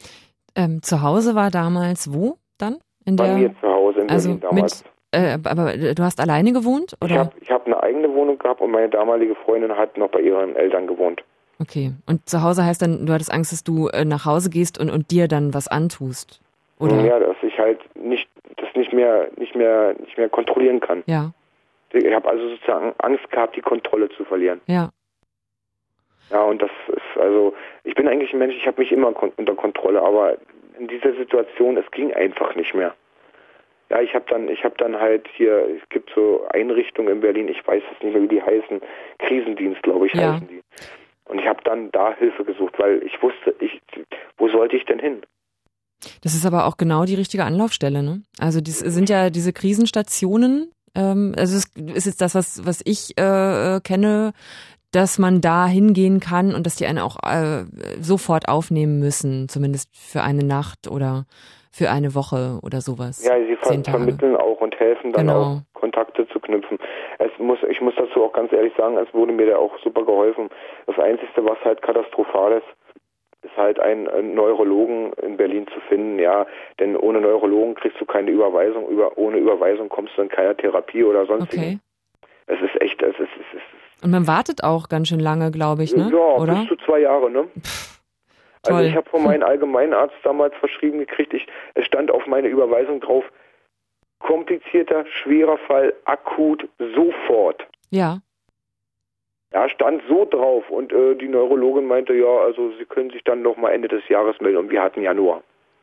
Zu Hause war damals wo dann? Bei mir zu Hause in Berlin damals. Aber du hast alleine gewohnt? Oder? Ich hab eine eigene Wohnung gehabt und meine damalige Freundin hat noch bei ihren Eltern gewohnt. Okay. Und zu Hause heißt dann, du hattest Angst, dass du nach Hause gehst und dir dann was antust? Oder? Ja, dass ich halt nicht mehr kontrollieren kann. Ja. Ich habe also sozusagen Angst gehabt, die Kontrolle zu verlieren. Ja. Ja, und das ist also, ich bin eigentlich ein Mensch, ich habe mich immer unter Kontrolle, aber in dieser Situation, es ging einfach nicht mehr. Ja, ich habe dann halt hier, es gibt so Einrichtungen in Berlin, ich weiß es nicht mehr, wie die heißen, Krisendienst, glaube ich, heißen die. Und ich habe dann da Hilfe gesucht, weil ich wusste, wo sollte ich denn hin? Das ist aber auch genau die richtige Anlaufstelle, ne? Also das sind ja diese Krisenstationen, also es ist jetzt das, was ich kenne, dass man da hingehen kann und dass die einen auch sofort aufnehmen müssen, zumindest für eine Nacht oder für eine Woche oder sowas. Ja, sie vermitteln auch und helfen dann auch, Kontakte zu knüpfen. Ich muss dazu auch ganz ehrlich sagen, es wurde mir da auch super geholfen. Das Einzige, was halt katastrophal ist halt einen Neurologen in Berlin zu finden, ja, denn ohne Neurologen kriegst du keine Überweisung, ohne Überweisung kommst du in keine Therapie oder sonstiges. Okay. Es ist echt, es ist. Und man wartet auch ganz schön lange, glaube ich, ne? Ja, oder? bis zu 2 Jahre, ne? Toll. Also ich habe von meinem Allgemeinarzt damals verschrieben gekriegt, es stand auf meine Überweisung drauf, komplizierter, schwerer Fall, akut, sofort. Ja. Ja, stand so drauf und die Neurologin meinte, ja, also Sie können sich dann noch mal Ende des Jahres melden und wir hatten Januar.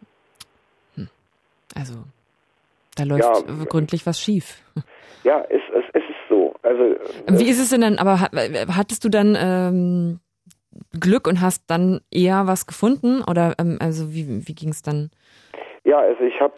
Also, da läuft gründlich was schief. Ja, es ist so. Also wie ist es denn dann, aber hattest du dann Glück und hast dann eher was gefunden oder also wie ging es dann? Ja, also ich hab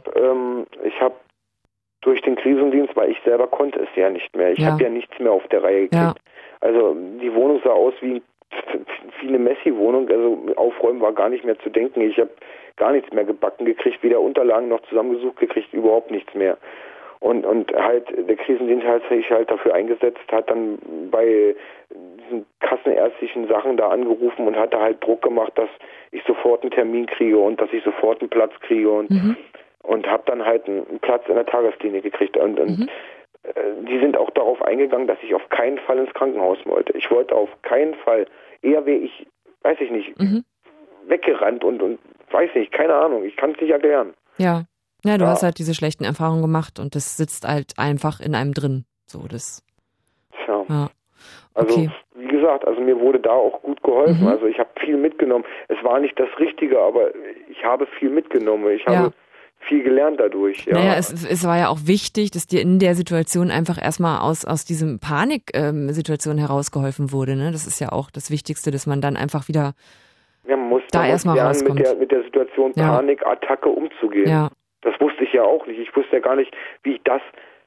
durch den Krisendienst, weil ich selber konnte es ja nicht mehr. Ich habe ja nichts mehr auf der Reihe gekriegt. Ja. Also die Wohnung sah aus wie eine Messi-Wohnung, also aufräumen war gar nicht mehr zu denken. Ich habe gar nichts mehr gebacken gekriegt, weder Unterlagen noch zusammengesucht gekriegt, überhaupt nichts mehr. Und halt der Krisendienst hat sich halt dafür eingesetzt, hat dann bei diesen kassenärztlichen Sachen da angerufen und hat da halt Druck gemacht, dass ich sofort einen Termin kriege und dass ich sofort einen Platz kriege und habe dann halt einen Platz in der Tagesklinik gekriegt und die sind auch darauf eingegangen, dass ich auf keinen Fall ins Krankenhaus wollte. Ich wollte auf keinen Fall, eher wäre ich, weiß ich nicht, weggerannt und weiß nicht, keine Ahnung, ich kann es nicht erklären. Ja. Ja, du hast halt diese schlechten Erfahrungen gemacht und das sitzt halt einfach in einem drin. So, das. Tja. Ja. Also, okay. Wie gesagt, also mir wurde da auch gut geholfen. Also ich habe viel mitgenommen. Es war nicht das Richtige, aber ich habe viel mitgenommen. Ich habe viel gelernt dadurch. Ja. Naja, es war ja auch wichtig, dass dir in der Situation einfach erstmal aus diesem Panik-Situation herausgeholfen wurde. Ne? Das ist ja auch das Wichtigste, dass man dann einfach wieder man muss erstmal rauskommt. Mit der Situation Panikattacke umzugehen. Ja. Das wusste ich ja auch nicht. Ich wusste ja gar nicht, wie ich das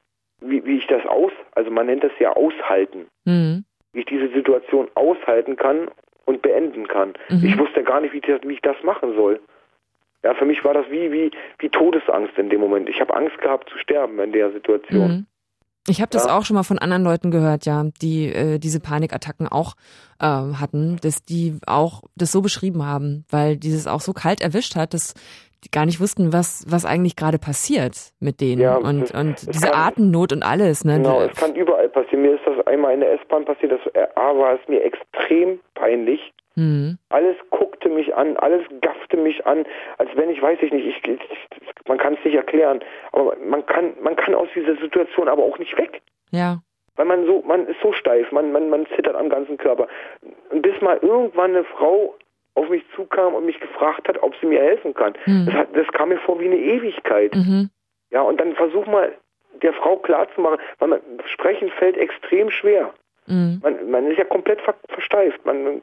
also man nennt das ja aushalten. Wie ich diese Situation aushalten kann und beenden kann. Ich wusste gar nicht, wie ich das machen soll. Ja, für mich war das wie Todesangst in dem Moment. Ich habe Angst gehabt zu sterben in der Situation. Ich habe das auch schon mal von anderen Leuten gehört, ja, die diese Panikattacken auch hatten, dass die auch das so beschrieben haben, weil dieses auch so kalt erwischt hat, dass die gar nicht wussten, was eigentlich gerade passiert mit denen und diese Atemnot und alles. Ne? Genau, es kann überall passieren. Mir ist das einmal in der S-Bahn passiert, war es mir extrem peinlich. Alles guckte mich an, alles gaffte mich an, als wenn ich, weiß ich nicht, man kann es nicht erklären, aber man kann aus dieser Situation aber auch nicht weg. Ja. Weil man ist so steif, man zittert am ganzen Körper. Bis mal irgendwann eine Frau auf mich zukam und mich gefragt hat, ob sie mir helfen kann. Das kam mir vor wie eine Ewigkeit. Ja, und dann versuch mal, der Frau klarzumachen, weil Sprechen fällt extrem schwer. Man ist ja komplett versteift.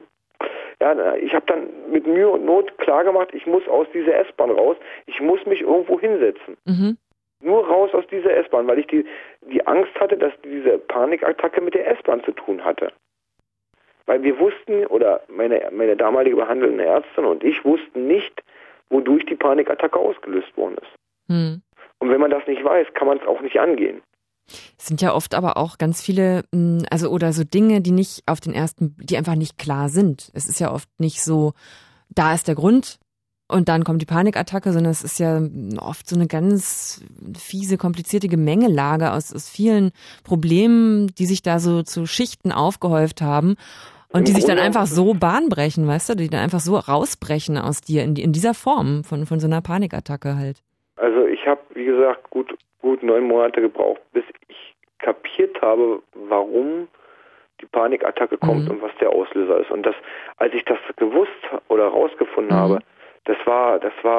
Ich habe dann mit Mühe und Not klargemacht, ich muss aus dieser S-Bahn raus, ich muss mich irgendwo hinsetzen. Nur raus aus dieser S-Bahn, weil ich die Angst hatte, dass diese Panikattacke mit der S-Bahn zu tun hatte. Weil wir wussten, oder meine damalige behandelnde Ärztin und ich wussten nicht, wodurch die Panikattacke ausgelöst worden ist. Und wenn man das nicht weiß, kann man es auch nicht angehen. Es sind ja oft aber auch ganz viele, oder so Dinge, die nicht auf den ersten, die einfach nicht klar sind. Es ist ja oft nicht so, da ist der Grund und dann kommt die Panikattacke, sondern es ist ja oft so eine ganz fiese, komplizierte Gemengelage aus vielen Problemen, die sich da so zu Schichten aufgehäuft haben und die sich dann einfach so Bahn brechen, weißt du, die dann einfach so rausbrechen aus dir in dieser Form von so einer Panikattacke halt. Also ich habe, wie gesagt, gut 9 Monate gebraucht, bis ich kapiert habe, warum die Panikattacke kommt und was der Auslöser ist. Und als ich das gewusst oder rausgefunden habe, das war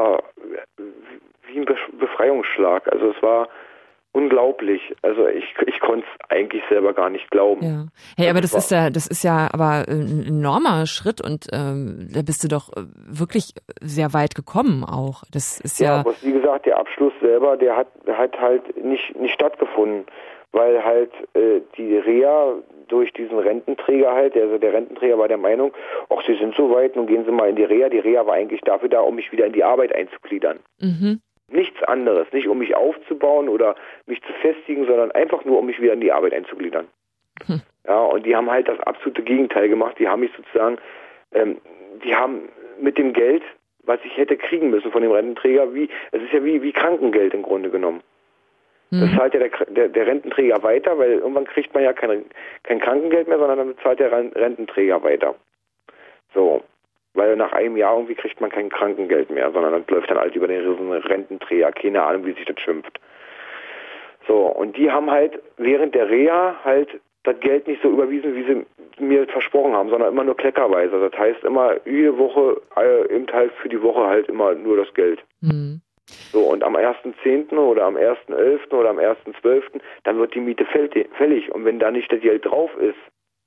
wie ein Befreiungsschlag. Also es war unglaublich. Also ich konnte es eigentlich selber gar nicht glauben. Ja. Hey, aber das ist ja aber ein enormer Schritt und da bist du doch wirklich sehr weit gekommen auch. Das ist ja. Aber wie gesagt, der Abschluss selber, der hat halt nicht stattgefunden, weil halt die Reha durch diesen Rententräger halt, also der Rententräger war der Meinung, ach, Sie sind so weit, nun gehen Sie mal in die Reha. Die Reha war eigentlich dafür da, um mich wieder in die Arbeit einzugliedern. Nichts anderes, nicht um mich aufzubauen oder mich zu festigen, sondern einfach nur, um mich wieder in die Arbeit einzugliedern. Ja, und die haben halt das absolute Gegenteil gemacht. Die haben mich sozusagen, die haben mit dem Geld, was ich hätte kriegen müssen von dem Rententräger, es ist ja wie Krankengeld im Grunde genommen. Das zahlt ja der Rententräger weiter, weil irgendwann kriegt man ja kein Krankengeld mehr, sondern dann bezahlt der Rententräger weiter. So. Weil nach einem Jahr irgendwie kriegt man kein Krankengeld mehr, sondern das läuft dann halt über den Rententräger. Keine Ahnung, wie sich das schimpft. So, und die haben halt während der Reha halt das Geld nicht so überwiesen, wie sie mir versprochen haben, sondern immer nur kleckerweise. Das heißt immer jede Woche, eben halt für die Woche halt immer nur das Geld. So, und am 1.10. oder am 1.11. oder am 1.12. dann wird die Miete fällig. Und wenn da nicht das Geld drauf ist,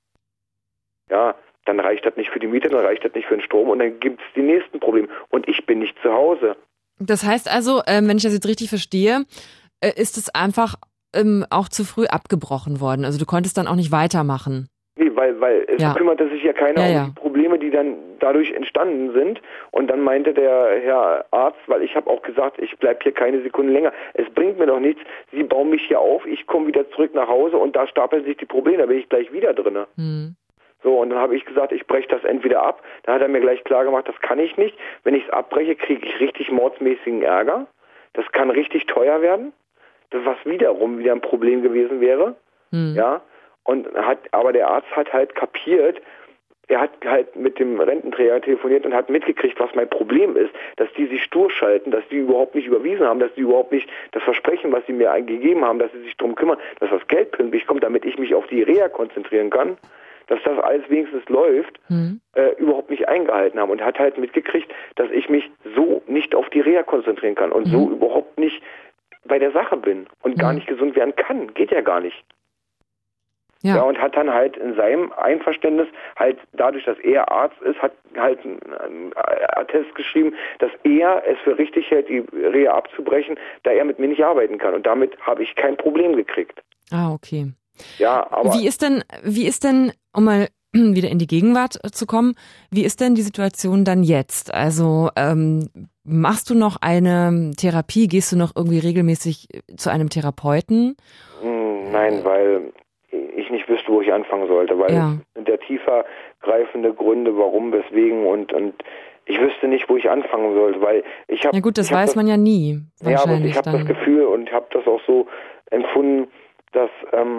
ja, dann reicht das nicht für die Miete, dann reicht das nicht für den Strom und dann gibt es die nächsten Probleme. Und ich bin nicht zu Hause. Das heißt also, wenn ich das jetzt richtig verstehe, ist es einfach auch zu früh abgebrochen worden. Also du konntest dann auch nicht weitermachen. Nee, weil es kümmerte sich ja keiner um die Probleme, die dann dadurch entstanden sind. Und dann meinte der Herr Arzt, weil ich habe auch gesagt, ich bleibe hier keine Sekunde länger. Es bringt mir doch nichts. Sie bauen mich hier auf, ich komme wieder zurück nach Hause und da stapeln sich die Probleme, da bin ich gleich wieder drin. So, und dann habe ich gesagt, ich breche das entweder ab. Dann hat er mir gleich klar gemacht, das kann ich nicht. Wenn ich es abbreche, kriege ich richtig mordsmäßigen Ärger. Das kann richtig teuer werden. Das, was wiederum wieder ein Problem gewesen wäre. Ja. Aber der Arzt hat halt kapiert, er hat halt mit dem Rententräger telefoniert und hat mitgekriegt, was mein Problem ist, dass die sich stur schalten, dass die überhaupt nicht überwiesen haben, dass die überhaupt nicht das Versprechen, was sie mir gegeben haben, dass sie sich darum kümmern, dass das Geld pünktlich kommt, damit ich mich auf die Reha konzentrieren kann, dass das alles wenigstens läuft, überhaupt nicht eingehalten haben und hat halt mitgekriegt, dass ich mich so nicht auf die Reha konzentrieren kann und so überhaupt nicht bei der Sache bin und gar nicht gesund werden kann. Geht ja gar nicht. Ja, und hat dann halt in seinem Einverständnis halt dadurch, dass er Arzt ist, hat halt einen Attest geschrieben, dass er es für richtig hält, die Reha abzubrechen, da er mit mir nicht arbeiten kann. Und damit habe ich kein Problem gekriegt. Ah, okay. Ja, aber Wie ist denn, um mal wieder in die Gegenwart zu kommen, wie ist denn die Situation dann jetzt? Also machst du noch eine Therapie? Gehst du noch irgendwie regelmäßig zu einem Therapeuten? Nein, weil ich nicht wüsste, wo ich anfangen sollte, weil es sind ja tiefer greifende Gründe, warum, weswegen und ich wüsste nicht, wo ich anfangen sollte, weil ich habe... Ja gut, das weiß man ja nie. Ja, aber ich habe das Gefühl und habe das auch so empfunden, dass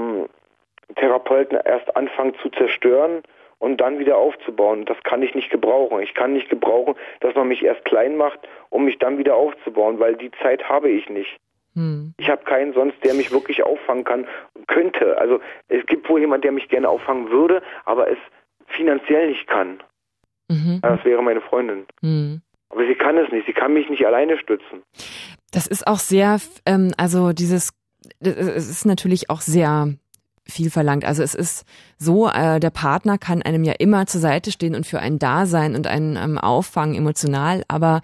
Therapeuten erst anfangen zu zerstören und dann wieder aufzubauen. Das kann ich nicht gebrauchen. Ich kann nicht gebrauchen, dass man mich erst klein macht, um mich dann wieder aufzubauen, weil die Zeit habe ich nicht. Ich habe keinen sonst, der mich wirklich auffangen könnte. Also es gibt wohl jemand, der mich gerne auffangen würde, aber es finanziell nicht kann. Das wäre meine Freundin. Aber sie kann es nicht. Sie kann mich nicht alleine stützen. Das ist auch sehr, es ist natürlich auch sehr viel verlangt. Also es ist so, der Partner kann einem ja immer zur Seite stehen und für einen da sein und einen auffangen emotional, aber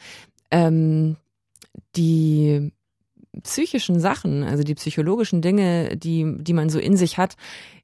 die psychischen Sachen, also die psychologischen Dinge, die man so in sich hat,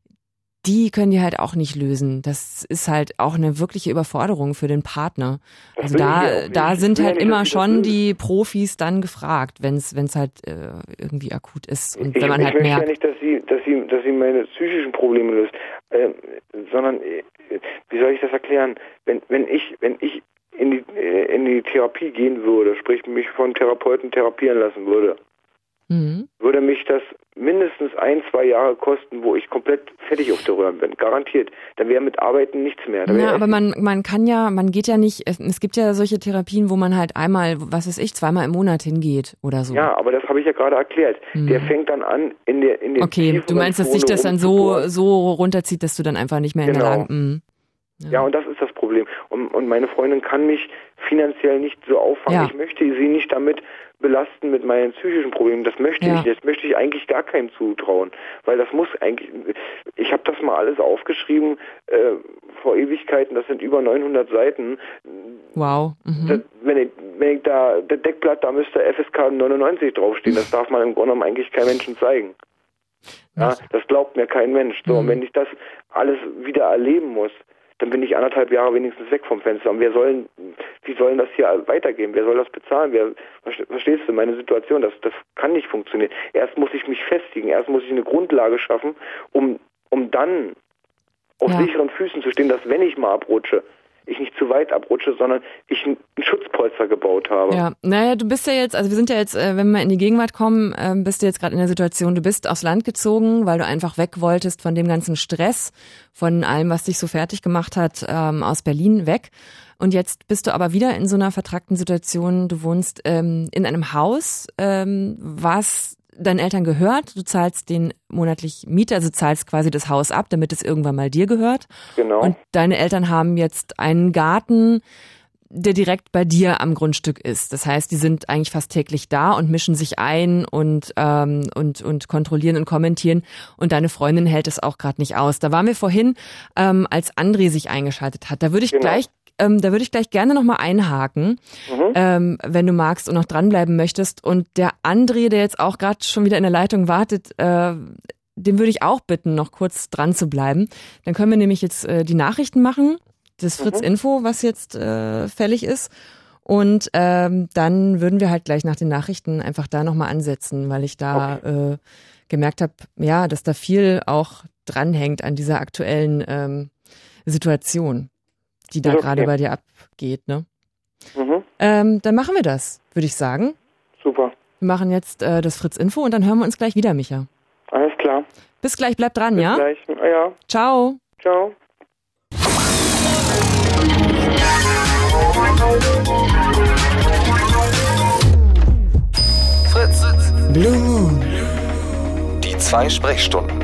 die können die halt auch nicht lösen. Das ist halt auch eine wirkliche Überforderung für den Partner. Also da sind halt immer schon die Profis dann gefragt, wenn es halt irgendwie akut ist und wenn man halt merkt. Ich möchte ja nicht, dass sie meine psychischen Probleme löst, sondern wie soll ich das erklären? Wenn ich in die Therapie gehen würde, sprich mich von Therapeuten therapieren lassen würde, würde mich das mindestens 1-2 Jahre kosten, wo ich komplett fertig auf der Röhre bin. Garantiert. Dann wäre mit Arbeiten nichts mehr. Ja, aber man geht ja nicht, es gibt ja solche Therapien, wo man halt einmal, 2-mal im Monat hingeht oder so. Ja, aber das habe ich ja gerade erklärt. Der fängt dann an, in den Okay, du meinst, dass sich das dann so runterzieht, dass du dann einfach nicht mehr in der Lage... Ja, und das ist das Problem. Und meine Freundin kann mich finanziell nicht so auffangen. Ja. Ich möchte sie nicht damit belasten mit meinen psychischen Problemen. Das möchte ich. Das möchte ich eigentlich gar keinem zutrauen. Weil das muss eigentlich... Ich habe das mal alles aufgeschrieben vor Ewigkeiten. Das sind über 900 Seiten. Wow. Wenn ich da... Das Deckblatt, da müsste FSK 99 draufstehen. Das darf man im Grunde genommen eigentlich keinem Menschen zeigen. Ja, das glaubt mir kein Mensch. So, und wenn ich das alles wieder erleben muss, dann bin ich 1,5 Jahre wenigstens weg vom Fenster. Und wie sollen das hier weitergehen? Wer soll das bezahlen? Verstehst du meine Situation? Das kann nicht funktionieren. Erst muss ich mich festigen, erst muss ich eine Grundlage schaffen, um dann auf sicheren Füßen zu stehen, dass wenn ich mal abrutsche, ich nicht zu weit abrutsche, sondern ich einen Schutzpolster gebaut habe. Ja, naja, du bist ja jetzt, also wir sind ja jetzt, wenn wir mal in die Gegenwart kommen, bist du jetzt gerade in der Situation, du bist aufs Land gezogen, weil du einfach weg wolltest von dem ganzen Stress, von allem, was dich so fertig gemacht hat, aus Berlin weg. Und jetzt bist du aber wieder in so einer vertrackten Situation, du wohnst in einem Haus, was deinen Eltern gehört, du zahlst den monatlich Miete, also zahlst quasi das Haus ab, damit es irgendwann mal dir gehört. Genau. Und deine Eltern haben jetzt einen Garten, der direkt bei dir am Grundstück ist. Das heißt, die sind eigentlich fast täglich da und mischen sich ein und kontrollieren und kommentieren. Und deine Freundin hält es auch gerade nicht aus. Da waren wir vorhin, als André sich eingeschaltet hat. Da würde ich gleich gerne nochmal einhaken, wenn du magst und noch dranbleiben möchtest. Und der André, der jetzt auch gerade schon wieder in der Leitung wartet, den würde ich auch bitten, noch kurz dran zu bleiben. Dann können wir nämlich jetzt die Nachrichten machen, das Fritz Info, was jetzt fällig ist. Und dann würden wir halt gleich nach den Nachrichten einfach da nochmal ansetzen, weil ich da gemerkt habe, ja, dass da viel auch dranhängt an dieser aktuellen Situation, die da gerade bei dir abgeht, ne? Dann machen wir das, würde ich sagen. Super. Wir machen jetzt das Fritz Info und dann hören wir uns gleich wieder, Micha. Alles klar. Bis gleich, bleib dran, Bis ja? Gleich. Ja. Ciao. Ciao. Fritz. Blue Moon. Die 2 Sprechstunden.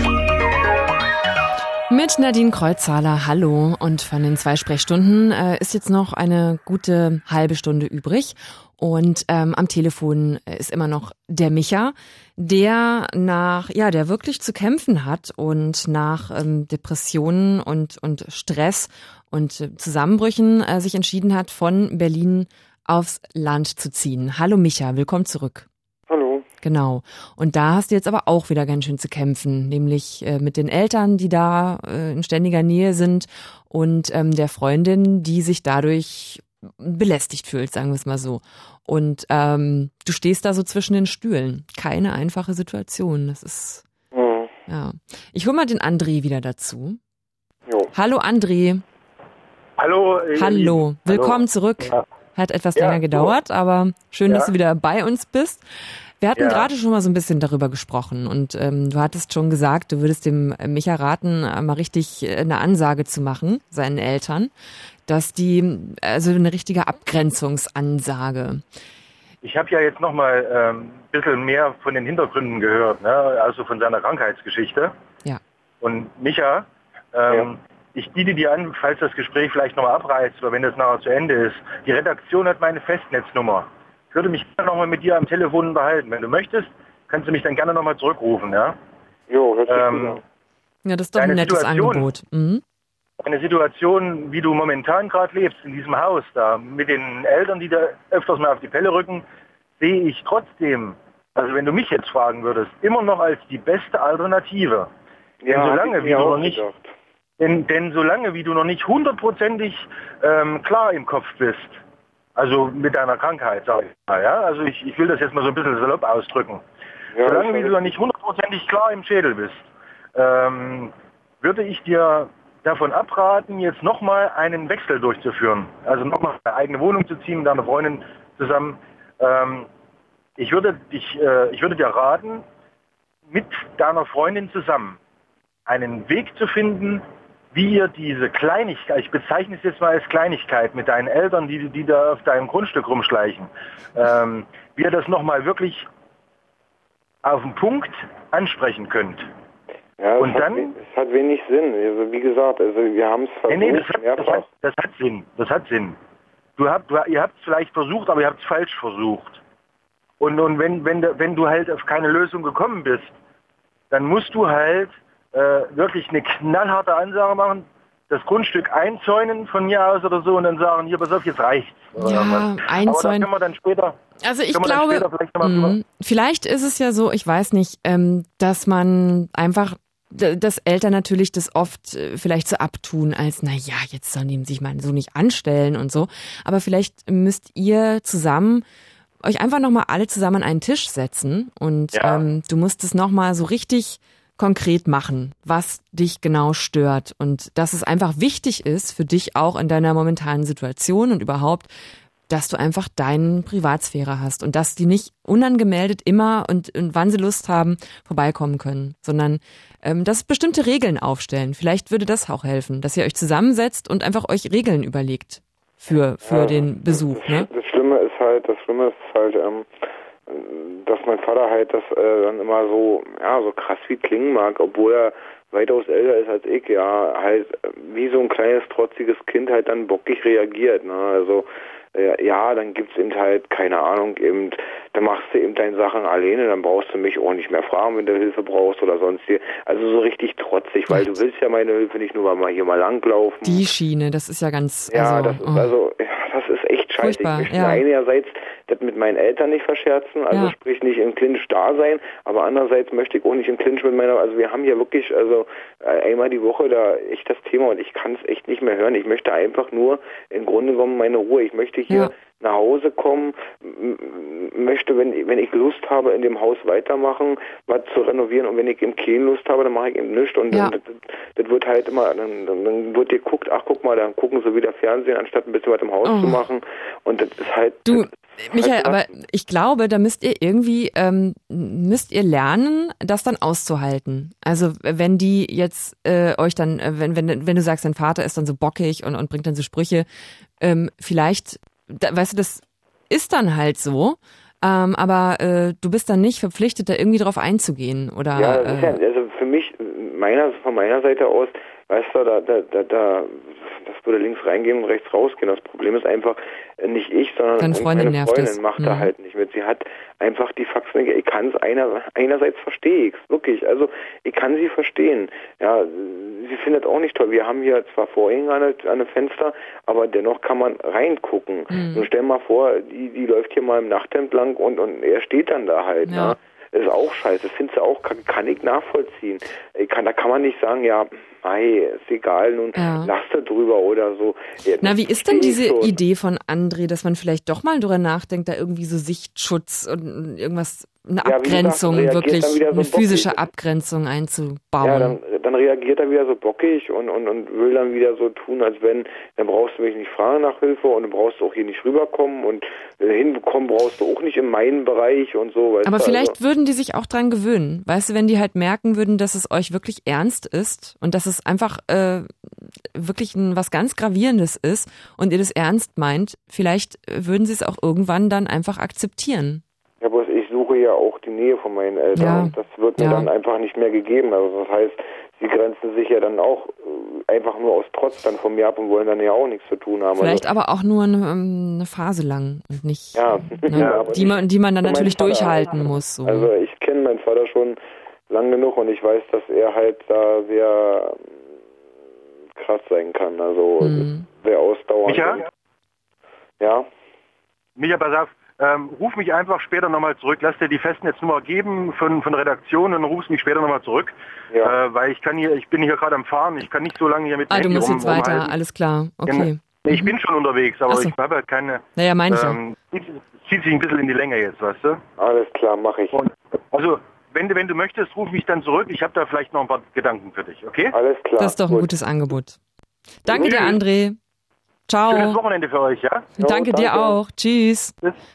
Mit Nadine Kreuzhaler, hallo. Und von den 2 Sprechstunden ist jetzt noch eine gute halbe Stunde übrig. Und am Telefon ist immer noch der Micha, der der wirklich zu kämpfen hat und nach Depressionen und Stress und Zusammenbrüchen sich entschieden hat, von Berlin aufs Land zu ziehen. Hallo Micha, willkommen zurück. Hallo. Genau. Und da hast du jetzt aber auch wieder ganz schön zu kämpfen, nämlich mit den Eltern, die da in ständiger Nähe sind und der Freundin, die sich dadurch belästigt fühlt, sagen wir es mal so. Und du stehst da so zwischen den Stühlen. Keine einfache Situation. Das ist, ja. Ich hole mal den André wieder dazu. Jo. Hallo André. Hallo. Hallo. Willkommen zurück. Ja. Hat etwas länger gedauert, aber schön, dass du wieder bei uns bist. Wir hatten gerade schon mal so ein bisschen darüber gesprochen und du hattest schon gesagt, du würdest dem Micha raten, mal richtig eine Ansage zu machen, seinen Eltern, dass also eine richtige Abgrenzungsansage. Ich habe ja jetzt noch mal ein bisschen mehr von den Hintergründen gehört, ne? Also von seiner Krankheitsgeschichte. Ja. Und Micha, ich biete dir an, falls das Gespräch vielleicht nochmal abreißt oder wenn das nachher zu Ende ist. Die Redaktion hat meine Festnetznummer. Ich würde mich gerne nochmal mit dir am Telefon unterhalten. Wenn du möchtest, kannst du mich dann gerne nochmal zurückrufen, ja? Jo, hört sich gut an. Ja, das ist doch ein nettes Angebot. Mhm. Eine Situation, wie du momentan gerade lebst, in diesem Haus da, mit den Eltern, die da öfters mal auf die Pelle rücken, sehe ich trotzdem, also wenn du mich jetzt fragen würdest, immer noch als die beste Alternative. Ja, denn solange wie du noch nicht hundertprozentig klar im Kopf bist, also mit deiner Krankheit, sag ich mal, ja, also ich will das jetzt mal so ein bisschen salopp ausdrücken. Ja, solange wie du noch nicht hundertprozentig klar im Schädel bist, würde ich dir davon abraten, jetzt nochmal einen Wechsel durchzuführen. Also nochmal eine eigene Wohnung zu ziehen mit deiner Freundin zusammen. Ich würde dir raten, mit deiner Freundin zusammen einen Weg zu finden, wie ihr diese Kleinigkeit, ich bezeichne es jetzt mal als Kleinigkeit mit deinen Eltern, die da auf deinem Grundstück rumschleichen, wie ihr das nochmal wirklich auf den Punkt ansprechen könnt. Ja, es hat wenig Sinn. Also wie gesagt, also wir haben es versucht. Das hat Sinn. Ihr habt es vielleicht versucht, aber ihr habt es falsch versucht. Und wenn du halt auf keine Lösung gekommen bist, dann musst du halt wirklich eine knallharte Ansage machen, das Grundstück einzäunen von mir aus oder so und dann sagen, hier, pass auf, jetzt reicht's. Ja, einzäunen. Aber da können wir dann später... Also ich glaube, vielleicht ist es ja so, ich weiß nicht, dass man einfach, dass Eltern natürlich das oft vielleicht so abtun als, na ja, jetzt sollen die sich mal so nicht anstellen und so. Aber vielleicht müsst ihr zusammen euch einfach nochmal alle zusammen an einen Tisch setzen und du musst es nochmal so richtig konkret machen, was dich genau stört und dass es einfach wichtig ist für dich auch in deiner momentanen Situation und überhaupt, dass du einfach deine Privatsphäre hast und dass die nicht unangemeldet immer und wann sie Lust haben, vorbeikommen können, sondern dass bestimmte Regeln aufstellen. Vielleicht würde das auch helfen, dass ihr euch zusammensetzt und einfach euch Regeln überlegt für den Besuch. Ne? Das Schlimme ist halt, dass mein Vater halt das dann immer so krass wie klingen mag, obwohl er weitaus älter ist als ich, ja, halt wie so ein kleines, trotziges Kind halt dann bockig reagiert, ne, also dann gibt's eben halt, keine Ahnung, eben, dann machst du eben deine Sachen alleine, dann brauchst du mich auch nicht mehr fragen, wenn du Hilfe brauchst oder sonst hier. Also so richtig trotzig, weil du willst ja meine Hilfe nicht nur mal hier mal langlaufen. Die Schiene, das ist ja ganz... Ja, das ist echt scheiße. Furchtbar, ich möchte einerseits das mit meinen Eltern nicht verscherzen, also sprich nicht im Clinch da sein, aber andererseits möchte ich auch nicht im Clinch mit meiner, also wir haben hier wirklich, also einmal die Woche da echt das Thema und ich kann es echt nicht mehr hören. Ich möchte einfach nur im Grunde genommen meine Ruhe. Ich möchte hier nach Hause kommen, möchte, wenn ich Lust habe, in dem Haus weitermachen, was zu renovieren und wenn ich eben keine Lust habe, dann mache ich eben nichts und das wird halt immer, dann wird geguckt, ach guck mal, dann gucken sie wieder Fernsehen, anstatt ein bisschen was im Haus zu machen und das ist halt... Michael, aber ich glaube, da müsst ihr irgendwie, lernen, das dann auszuhalten. Also wenn die jetzt euch dann, wenn du sagst, dein Vater ist dann so bockig und bringt dann so Sprüche, vielleicht, weißt du, das ist dann halt so, aber du bist dann nicht verpflichtet, da irgendwie drauf einzugehen, oder? Ja, also für mich, von meiner Seite aus, weißt du, das würde links reingehen und rechts rausgehen. Das Problem ist einfach, nicht ich, sondern meine Freundin macht da halt nicht mit. Sie hat einfach die Faxen, ich kann es einerseits verstehe ich es, wirklich, also ich kann sie verstehen. Ja, sie findet auch nicht toll. Wir haben hier zwar Vorhänge an den Fenster, aber dennoch kann man reingucken. Und stell mal vor, die läuft hier mal im Nachthemd lang und er steht dann da halt, ne? Ist auch scheiße, findest du auch, kann ich nachvollziehen. Da kann man nicht sagen, ja, ist egal, nun lass da drüber oder so. Ja, na, wie ist denn diese Idee von André, dass man vielleicht doch mal drüber nachdenkt, da irgendwie so Sichtschutz und irgendwas, eine Abgrenzung, wirklich eine physische Abgrenzung einzubauen? Ja, dann reagiert er wieder so bockig und will dann wieder so tun, als wenn, dann brauchst du mich nicht fragen nach Hilfe und dann brauchst du auch hier nicht rüberkommen und hinbekommen brauchst du auch nicht in meinen Bereich und so. Weißt aber vielleicht würden die sich auch dran gewöhnen, weißt du, wenn die halt merken würden, dass es euch wirklich ernst ist und dass es einfach wirklich was ganz Gravierendes ist und ihr das ernst meint, vielleicht würden sie es auch irgendwann dann einfach akzeptieren. Ja, aber ich suche ja auch die Nähe von meinen Eltern und das wird mir dann einfach nicht mehr gegeben. Also das heißt, sie grenzen sich ja dann auch einfach nur aus Trotz dann von mir ab und wollen dann ja auch nichts zu tun haben. Vielleicht aber auch nur eine Phase lang und nicht, die man dann natürlich durchhalten muss. So. Also ich kenne meinen Vater schon lang genug und ich weiß, dass er halt da sehr krass sein kann, also sehr ausdauernd. Micha? Ja? Micha, pass auf, ruf mich einfach später nochmal zurück. Lass dir die Festnetznummer geben von der Redaktion und rufst mich später nochmal zurück. Ja. Weil ich bin hier gerade am Fahren, ich kann nicht so lange hier mit dem Handy du musst jetzt weiter, rumhalten. Alles klar, okay. Ich bin schon unterwegs, aber ich habe halt keine... Naja, meine ich zieht sich ein bisschen in die Länge jetzt, weißt du? Alles klar, mache ich. Also, wenn du möchtest, ruf mich dann zurück. Ich habe da vielleicht noch ein paar Gedanken für dich, okay? Alles klar. Das ist doch ein gutes Angebot. Danke dir, André. Ciao. Schönes Wochenende für euch, ja? Danke dir auch. Tschüss.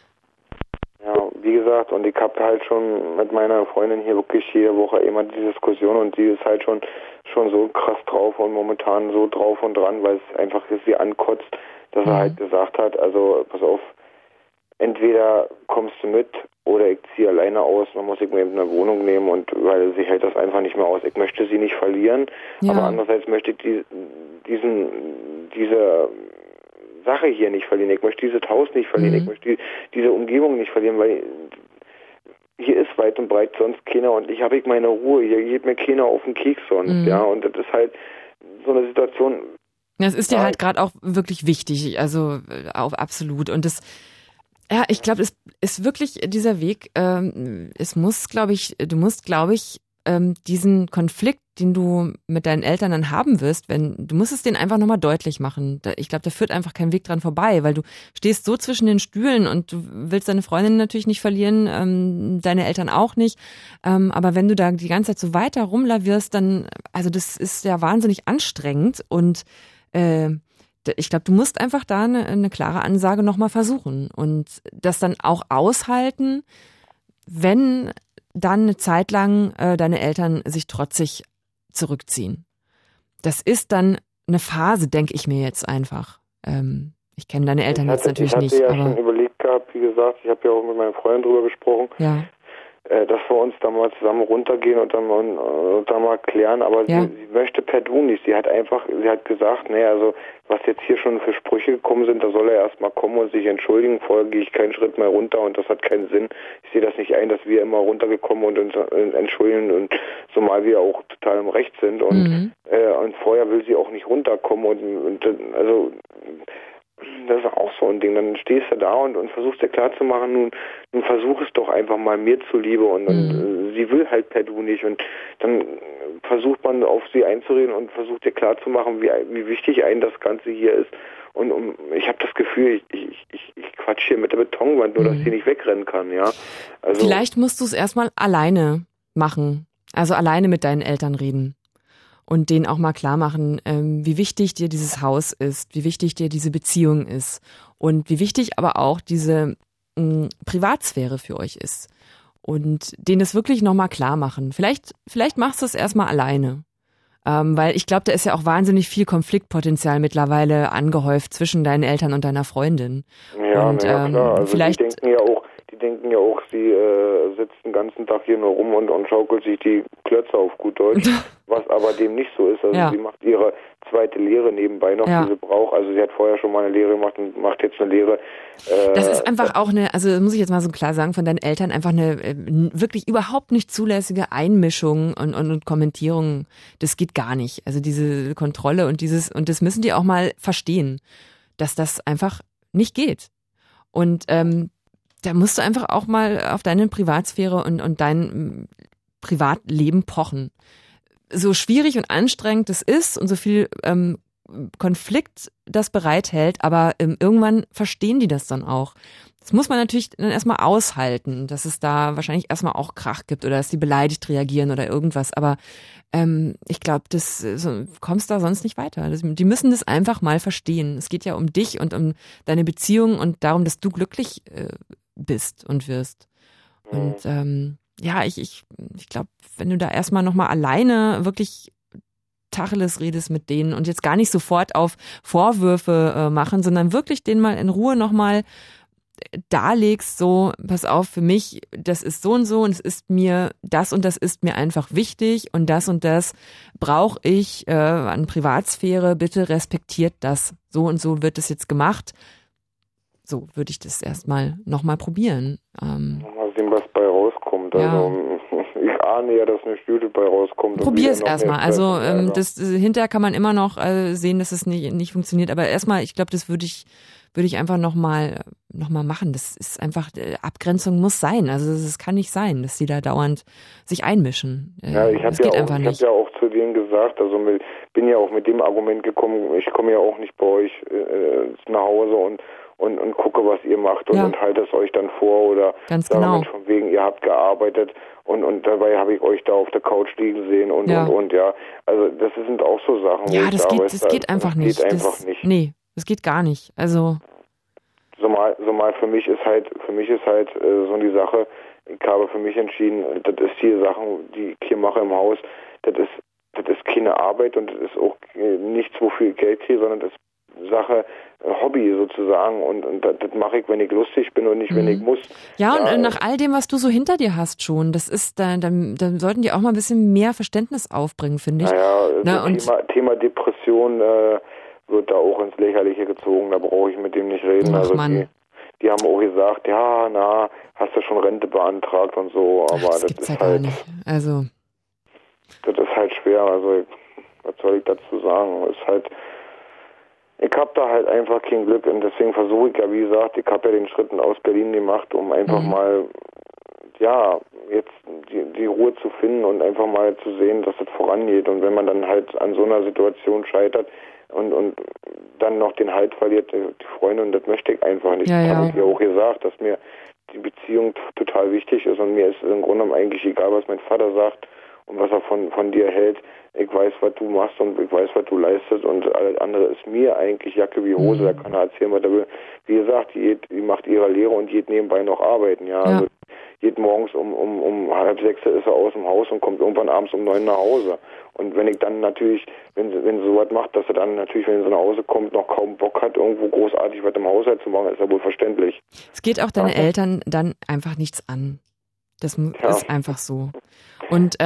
Ja, wie gesagt, und ich habe halt schon mit meiner Freundin hier wirklich jede Woche immer die Diskussion und die ist halt schon so krass drauf und momentan so drauf und dran, weil es einfach sie ankotzt, dass er halt gesagt hat, also pass auf, entweder kommst du mit oder ich ziehe alleine aus, dann muss ich mir eben eine Wohnung nehmen und weil sie hält das einfach nicht mehr aus. Ich möchte sie nicht verlieren, aber andererseits möchte ich diese Sache hier nicht verlieren. Ich möchte dieses Haus nicht verlieren. Ich möchte diese Umgebung nicht verlieren, weil hier ist weit und breit sonst keiner und ich habe meine Ruhe. Hier geht mir keiner auf den Keks sonst, ja, und das ist halt so eine Situation. Das ist dir halt gerade auch wirklich wichtig, also auch absolut. Und das, ja, ich glaube, es ist wirklich dieser Weg, du musst, glaube ich, diesen Konflikt, den du mit deinen Eltern dann haben wirst, du musst es denen einfach nochmal deutlich machen. Ich glaube, da führt einfach kein Weg dran vorbei, weil du stehst so zwischen den Stühlen und du willst deine Freundin natürlich nicht verlieren, deine Eltern auch nicht. Aber wenn du da die ganze Zeit so weiter rumlavierst, dann, also das ist ja wahnsinnig anstrengend und ich glaube, du musst einfach da eine klare Ansage nochmal versuchen und das dann auch aushalten, wenn dann eine Zeit lang deine Eltern sich trotzig zurückziehen. Das ist dann eine Phase, denke ich mir jetzt einfach. Ich kenne deine Eltern jetzt natürlich nicht. Ich hatte ja schon überlegt gehabt, wie gesagt, ich habe ja auch mit meinem Freund drüber gesprochen, dass wir uns da mal zusammen runtergehen und dann mal klären, aber sie möchte per Du nicht. Sie hat gesagt, nee, also was jetzt hier schon für Sprüche gekommen sind, da soll er erstmal kommen und sich entschuldigen, vorher gehe ich keinen Schritt mehr runter und das hat keinen Sinn. Ich sehe das nicht ein, dass wir immer runtergekommen und uns entschuldigen und zumal wir auch total im Recht sind und vorher will sie auch nicht runterkommen und also das ist auch so ein Ding. Dann stehst du da und versuchst dir klarzumachen, nun versuch es doch einfach mal mir zuliebe und sie will halt per Du nicht und dann versucht man auf sie einzureden und versucht dir klarzumachen, wie wichtig einem das Ganze hier ist und ich habe das Gefühl, ich quatsch hier mit der Betonwand, nur dass sie nicht wegrennen kann, ja. Also, vielleicht musst du es erstmal alleine machen, also alleine mit deinen Eltern reden. Und denen auch mal klar machen, wie wichtig dir dieses Haus ist, wie wichtig dir diese Beziehung ist und wie wichtig aber auch diese Privatsphäre für euch ist. Und denen das wirklich nochmal klar machen. Vielleicht machst du es erstmal alleine. Weil ich glaube, da ist ja auch wahnsinnig viel Konfliktpotenzial mittlerweile angehäuft zwischen deinen Eltern und deiner Freundin. Ja, und klar. Also vielleicht die denken ja auch, sie sitzt den ganzen Tag hier nur rum und schaukelt sich die Klötze auf gut Deutsch, was aber dem nicht so ist. Also sie macht ihre zweite Lehre nebenbei noch, die sie braucht. Also sie hat vorher schon mal eine Lehre gemacht und macht jetzt eine Lehre. Das ist einfach auch also muss ich jetzt mal so klar sagen, von deinen Eltern einfach eine wirklich überhaupt nicht zulässige Einmischung und Kommentierung. Das geht gar nicht. Also diese Kontrolle und das müssen die auch mal verstehen, dass das einfach nicht geht. Und da musst du einfach auch mal auf deine Privatsphäre und dein Privatleben pochen. So schwierig und anstrengend es ist und so viel Konflikt das bereithält, aber irgendwann verstehen die das dann auch. Das muss man natürlich dann erstmal aushalten, dass es da wahrscheinlich erstmal auch Krach gibt oder dass die beleidigt reagieren oder irgendwas, aber ich glaube, kommst da sonst nicht weiter. Die müssen das einfach mal verstehen. Es geht ja um dich und um deine Beziehung und darum, dass du glücklich bist und wirst. Und ich glaube, wenn du da erstmal nochmal alleine wirklich Tacheles redest mit denen und jetzt gar nicht sofort auf Vorwürfe machen, sondern wirklich denen mal in Ruhe nochmal darlegst, so, pass auf, für mich, das ist so und so und das ist mir einfach wichtig und das brauche ich an Privatsphäre, bitte respektiert das. So und so wird es jetzt gemacht. So würde ich das erstmal nochmal probieren. Mal sehen, was bei rauskommt. Also ich ahne ja, dass eine Studie bei rauskommt. Probier es erstmal. Also hinterher kann man immer noch sehen, dass es nicht funktioniert. Aber erstmal, ich glaube, das würde ich einfach noch mal machen. Das ist einfach, Abgrenzung muss sein. Also es kann nicht sein, dass die da dauernd sich einmischen. Ja, ich habe ja auch zu denen gesagt, also bin ja auch mit dem Argument gekommen, ich komme ja auch nicht bei euch nach Hause und gucke, was ihr macht und halte es euch dann vor oder ganz genau. Von wegen, ihr habt gearbeitet und dabei habe ich euch da auf der Couch liegen sehen und. Also das sind auch so Sachen. Ja, das geht einfach nicht. Nee, das geht gar nicht. Also Zumal für mich ist halt so die Sache, ich habe für mich entschieden, das ist die Sachen, die ich hier mache im Haus, das ist keine Arbeit und das ist auch nichts, wofür ich Geld kriege, sondern das ist Sache, Hobby sozusagen und das mache ich, wenn ich lustig bin und nicht, wenn ich muss. Ja, und nach all dem, was du so hinter dir hast schon, das ist, dann sollten die auch mal ein bisschen mehr Verständnis aufbringen, finde ich. Naja, Thema Depression wird da auch ins Lächerliche gezogen, da brauche ich mit dem nicht reden. Ach, Mann. Die haben auch gesagt, hast du schon Rente beantragt und so, aber das gibt's ist ja halt gar nicht. Also das ist halt schwer, also was soll ich dazu sagen? Ist halt, ich habe da halt einfach kein Glück und deswegen versuche ich ja, wie gesagt, ich habe ja den Schritt aus Berlin gemacht, um einfach mal jetzt die Ruhe zu finden und einfach mal zu sehen, dass es vorangeht. Und wenn man dann halt an so einer Situation scheitert und dann noch den Halt verliert, die Freunde, und das möchte ich einfach nicht. Das habe ich ja auch gesagt, dass mir die Beziehung total wichtig ist und mir ist im Grunde genommen eigentlich egal, was mein Vater sagt und was er von dir hält. Ich weiß, was du machst und ich weiß, was du leistest und alles andere ist mir eigentlich Jacke wie Hose, da kann er erzählen, was er will. Wie gesagt, die macht ihre Lehre und geht nebenbei noch arbeiten, Also geht morgens um 5:30 ist er aus dem Haus und kommt irgendwann abends um 9 nach Hause. Und wenn ich dann natürlich, wenn sie sowas macht, dass er dann natürlich, wenn sie nach Hause kommt, noch kaum Bock hat, irgendwo großartig was im Haushalt zu machen, ist ja wohl verständlich. Es geht auch deine Eltern dann einfach nichts an. Das ist einfach so. Und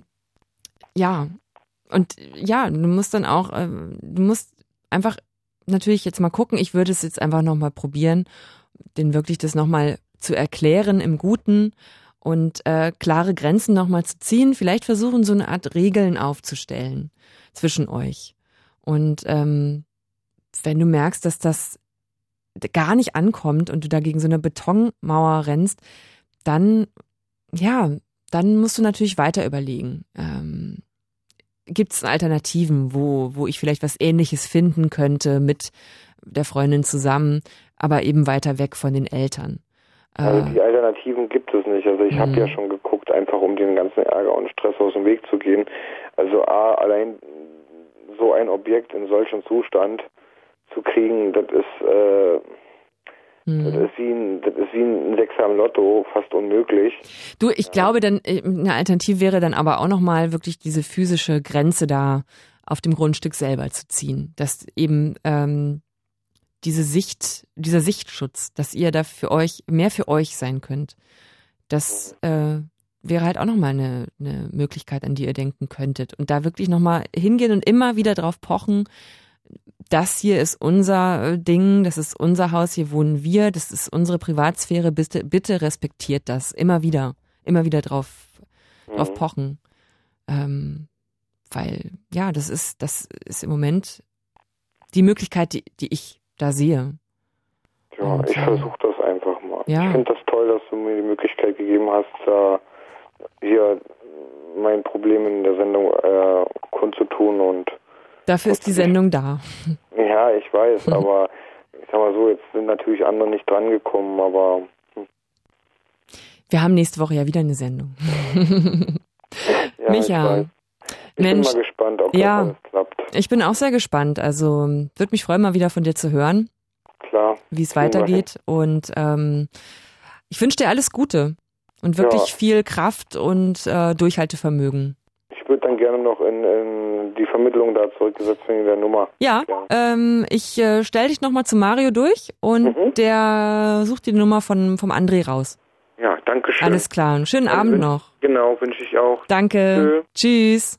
du musst dann auch, du musst einfach natürlich jetzt mal gucken, ich würde es jetzt einfach nochmal probieren, denen wirklich das nochmal zu erklären im Guten und klare Grenzen nochmal zu ziehen, vielleicht versuchen, so eine Art Regeln aufzustellen zwischen euch. Und wenn du merkst, dass das gar nicht ankommt und du da gegen so eine Betonmauer rennst, dann musst du natürlich weiter überlegen. Gibt es Alternativen, wo ich vielleicht was Ähnliches finden könnte mit der Freundin zusammen, aber eben weiter weg von den Eltern? Also die Alternativen gibt es nicht. Also ich habe ja schon geguckt, einfach um den ganzen Ärger und Stress aus dem Weg zu gehen. Also allein so ein Objekt in solchem Zustand zu kriegen, das ist wie ein Sechser im Lotto, fast unmöglich. Du, ich glaube, dann eine Alternative wäre dann aber auch nochmal wirklich diese physische Grenze da auf dem Grundstück selber zu ziehen. Dass eben dieser Sichtschutz, dass ihr da mehr für euch sein könnt. Das wäre halt auch nochmal eine Möglichkeit, an die ihr denken könntet. Und da wirklich nochmal hingehen und immer wieder drauf pochen, das hier ist unser Ding, das ist unser Haus, hier wohnen wir, das ist unsere Privatsphäre, bitte respektiert das. Immer wieder drauf pochen. Weil, das ist im Moment die Möglichkeit, die ich da sehe. Ja, und, ich versuche das einfach mal. Ja. Ich finde das toll, dass du mir die Möglichkeit gegeben hast, hier mein Problem in der Sendung kundzutun und dafür ist die Sendung da. Ja, ich weiß, aber ich sag mal so, jetzt sind natürlich andere nicht drangekommen, aber wir haben nächste Woche ja wieder eine Sendung. Ja, Micha, ich bin mal gespannt, ob das alles klappt. Ich bin auch sehr gespannt, also würde mich freuen, mal wieder von dir zu hören. Klar. Wie es weitergeht und ich wünsche dir alles Gute und wirklich viel Kraft und Durchhaltevermögen. Ich ich würde dann gerne noch in die Vermittlung da zurückgesetzt wegen der Nummer. Ja, ich stelle dich nochmal zu Mario durch und der sucht die Nummer vom André raus. Ja, danke schön. Alles klar, einen schönen Abend noch. Genau, wünsche ich auch. Danke, tschüss.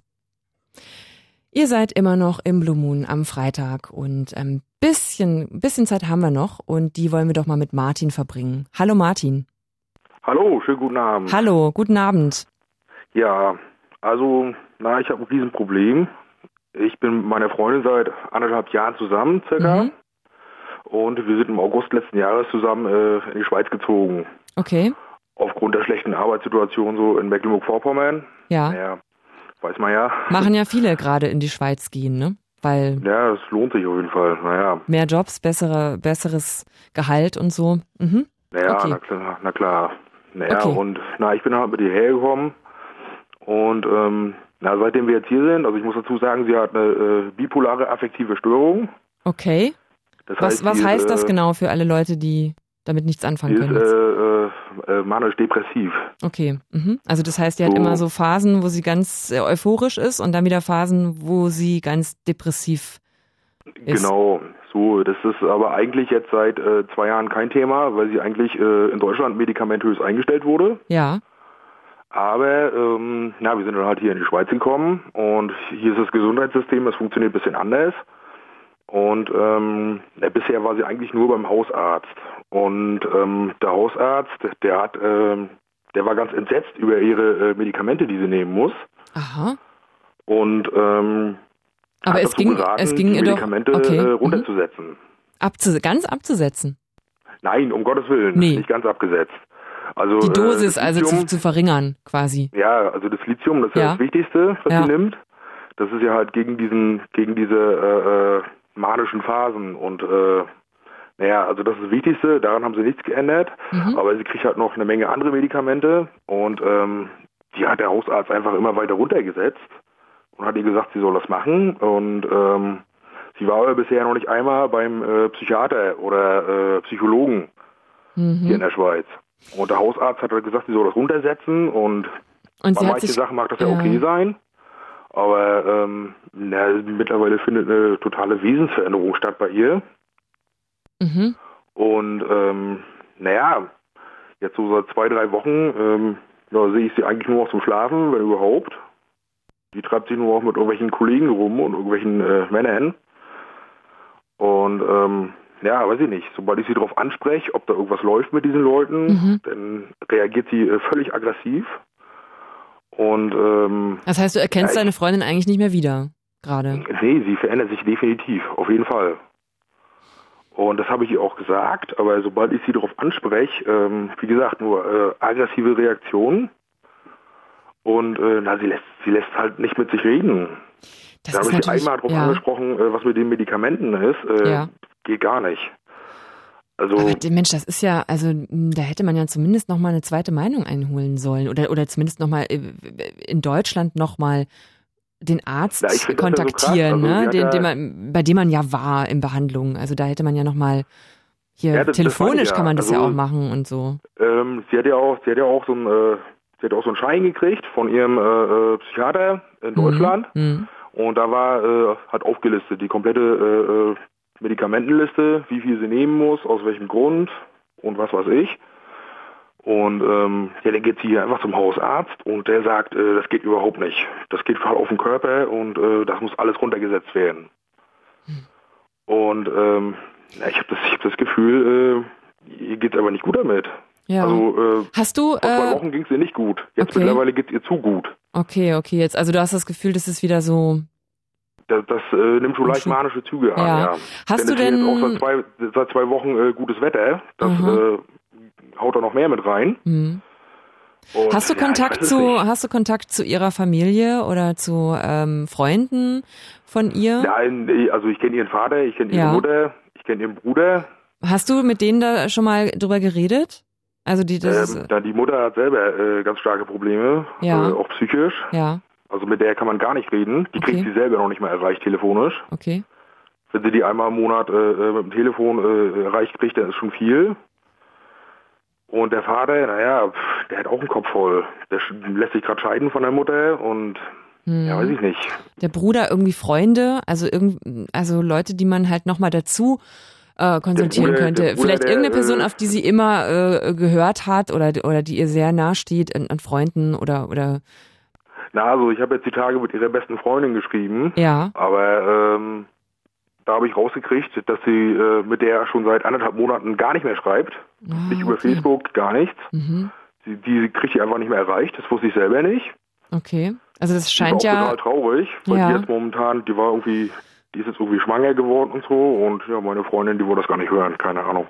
Ihr seid immer noch im Blue Moon am Freitag und ein bisschen Zeit haben wir noch und die wollen wir doch mal mit Martin verbringen. Hallo Martin. Hallo, schönen guten Abend. Hallo, guten Abend. Ja, also, ich habe ein Riesenproblem. Ich bin mit meiner Freundin seit 1,5 Jahren zusammen, circa. Und wir sind im August letzten Jahres zusammen in die Schweiz gezogen. Okay. Aufgrund der schlechten Arbeitssituation so in Mecklenburg-Vorpommern. Ja. Naja, weiß man ja. Machen ja viele gerade in die Schweiz gehen, ne? Weil ja, das lohnt sich auf jeden Fall, naja. Mehr Jobs, besseres Gehalt und so. Mhm. Naja, okay. na klar. Naja, okay. Und ich bin halt mit ihr hergekommen und seitdem wir jetzt hier sind, also ich muss dazu sagen, sie hat eine bipolare affektive Störung. Okay. Das was heißt das genau für alle Leute, die damit nichts anfangen können? Ist manisch-depressiv. Okay. Mhm. Also das heißt, die hat immer so Phasen, wo sie ganz euphorisch ist und dann wieder Phasen, wo sie ganz depressiv ist. Genau, so. Das ist aber eigentlich jetzt seit 2 Jahren kein Thema, weil sie eigentlich in Deutschland medikamentös eingestellt wurde. Ja. Aber wir sind dann halt hier in die Schweiz gekommen und hier ist das Gesundheitssystem, das funktioniert ein bisschen anders. Und bisher war sie eigentlich nur beim Hausarzt. Und der Hausarzt, der war ganz entsetzt über ihre Medikamente, die sie nehmen muss. Aha. Und aber es ging die Medikamente runterzusetzen. Ganz abzusetzen? Nein, um Gottes Willen, nicht ganz abgesetzt. Also, die Dosis also zu verringern, quasi. Ja, also das Lithium, das ist ja das Wichtigste, was sie nimmt. Das ist ja halt gegen diese manischen Phasen und also das ist das Wichtigste, daran haben sie nichts geändert, aber sie kriegt halt noch eine Menge andere Medikamente und die hat der Hausarzt einfach immer weiter runtergesetzt und hat ihr gesagt, sie soll das machen und sie war aber bisher noch nicht einmal beim Psychiater oder Psychologen hier in der Schweiz. Und der Hausarzt hat halt gesagt, sie soll das runtersetzen und bei manchen Sachen mag das ja okay sein. Aber mittlerweile findet eine totale Wesensveränderung statt bei ihr. Mhm. Und jetzt so seit 2-3 Wochen sehe ich sie eigentlich nur noch zum Schlafen, wenn überhaupt. Die treibt sich nur noch mit irgendwelchen Kollegen rum und irgendwelchen Männern. Und weiß ich nicht, sobald ich sie darauf anspreche, ob da irgendwas läuft mit diesen Leuten, dann reagiert sie völlig aggressiv. Und das heißt, du erkennst deine Freundin eigentlich nicht mehr wieder, gerade? Nee, sie verändert sich definitiv, auf jeden Fall. Und das habe ich ihr auch gesagt, aber sobald ich sie darauf anspreche, wie gesagt, nur aggressive Reaktionen. Und sie lässt halt nicht mit sich reden. Da habe ich sie einmal darauf angesprochen, was mit den Medikamenten ist. Geht gar nicht. Also, aber Mensch, das ist ja, also da hätte man ja zumindest nochmal eine zweite Meinung einholen sollen oder zumindest nochmal in Deutschland nochmal den Arzt kontaktieren, so ne? Bei dem man ja war in Behandlung. Also da hätte man ja nochmal hier telefonisch kann man das ja auch machen und so. Sie hat ja auch so einen Schein gekriegt von ihrem Psychiater in Deutschland und da hat aufgelistet die komplette Medikamentenliste, wie viel sie nehmen muss, aus welchem Grund und was weiß ich. Und dann geht sie hier einfach zum Hausarzt und der sagt, das geht überhaupt nicht. Das geht voll auf den Körper und das muss alles runtergesetzt werden. Und ich habe das Gefühl, ihr geht's aber nicht gut damit. Ja. Also hast du, vor 2 Wochen ging es ihr nicht gut. Jetzt mittlerweile geht es ihr zu gut. Okay, jetzt, also du hast das Gefühl, das ist wieder so... Das nimmt schon leicht manische Züge an, ja. Hast du denn... Jetzt auch seit 2 Wochen gutes Wetter, das haut da noch mehr mit rein. Und, hast du Kontakt zu ihrer Familie oder zu Freunden von ihr? Nein, also ich kenne ihren Vater, ich kenne ihre Mutter, ich kenne ihren Bruder. Hast du mit denen da schon mal drüber geredet? Also die Mutter hat selber ganz starke Probleme, auch psychisch. Ja. Also mit der kann man gar nicht reden. Die kriegt sie selber noch nicht mal erreicht telefonisch. Okay. Wenn sie die einmal im Monat mit dem Telefon erreicht kriegt, dann ist schon viel. Und der Vater, der hat auch einen Kopf voll. Der lässt sich gerade scheiden von der Mutter und Ja, weiß ich nicht. Der Bruder, irgendwie Freunde, also Leute, die man halt nochmal dazu konsultieren könnte. Vielleicht irgendeine Person, auf die sie immer gehört hat oder die ihr sehr nahe steht an Freunden oder. Na, also ich habe jetzt die Tage mit ihrer besten Freundin geschrieben. Ja. Aber da habe ich rausgekriegt, dass sie mit der schon seit 1,5 Monaten gar nicht mehr schreibt. Nicht über Facebook, gar nichts. Mhm. Die kriegt sie einfach nicht mehr erreicht. Das wusste ich selber nicht. Okay. Also das scheint ja total traurig, weil die jetzt momentan, die ist jetzt irgendwie schwanger geworden und so und ja, meine Freundin, die wollte das gar nicht hören, keine Ahnung.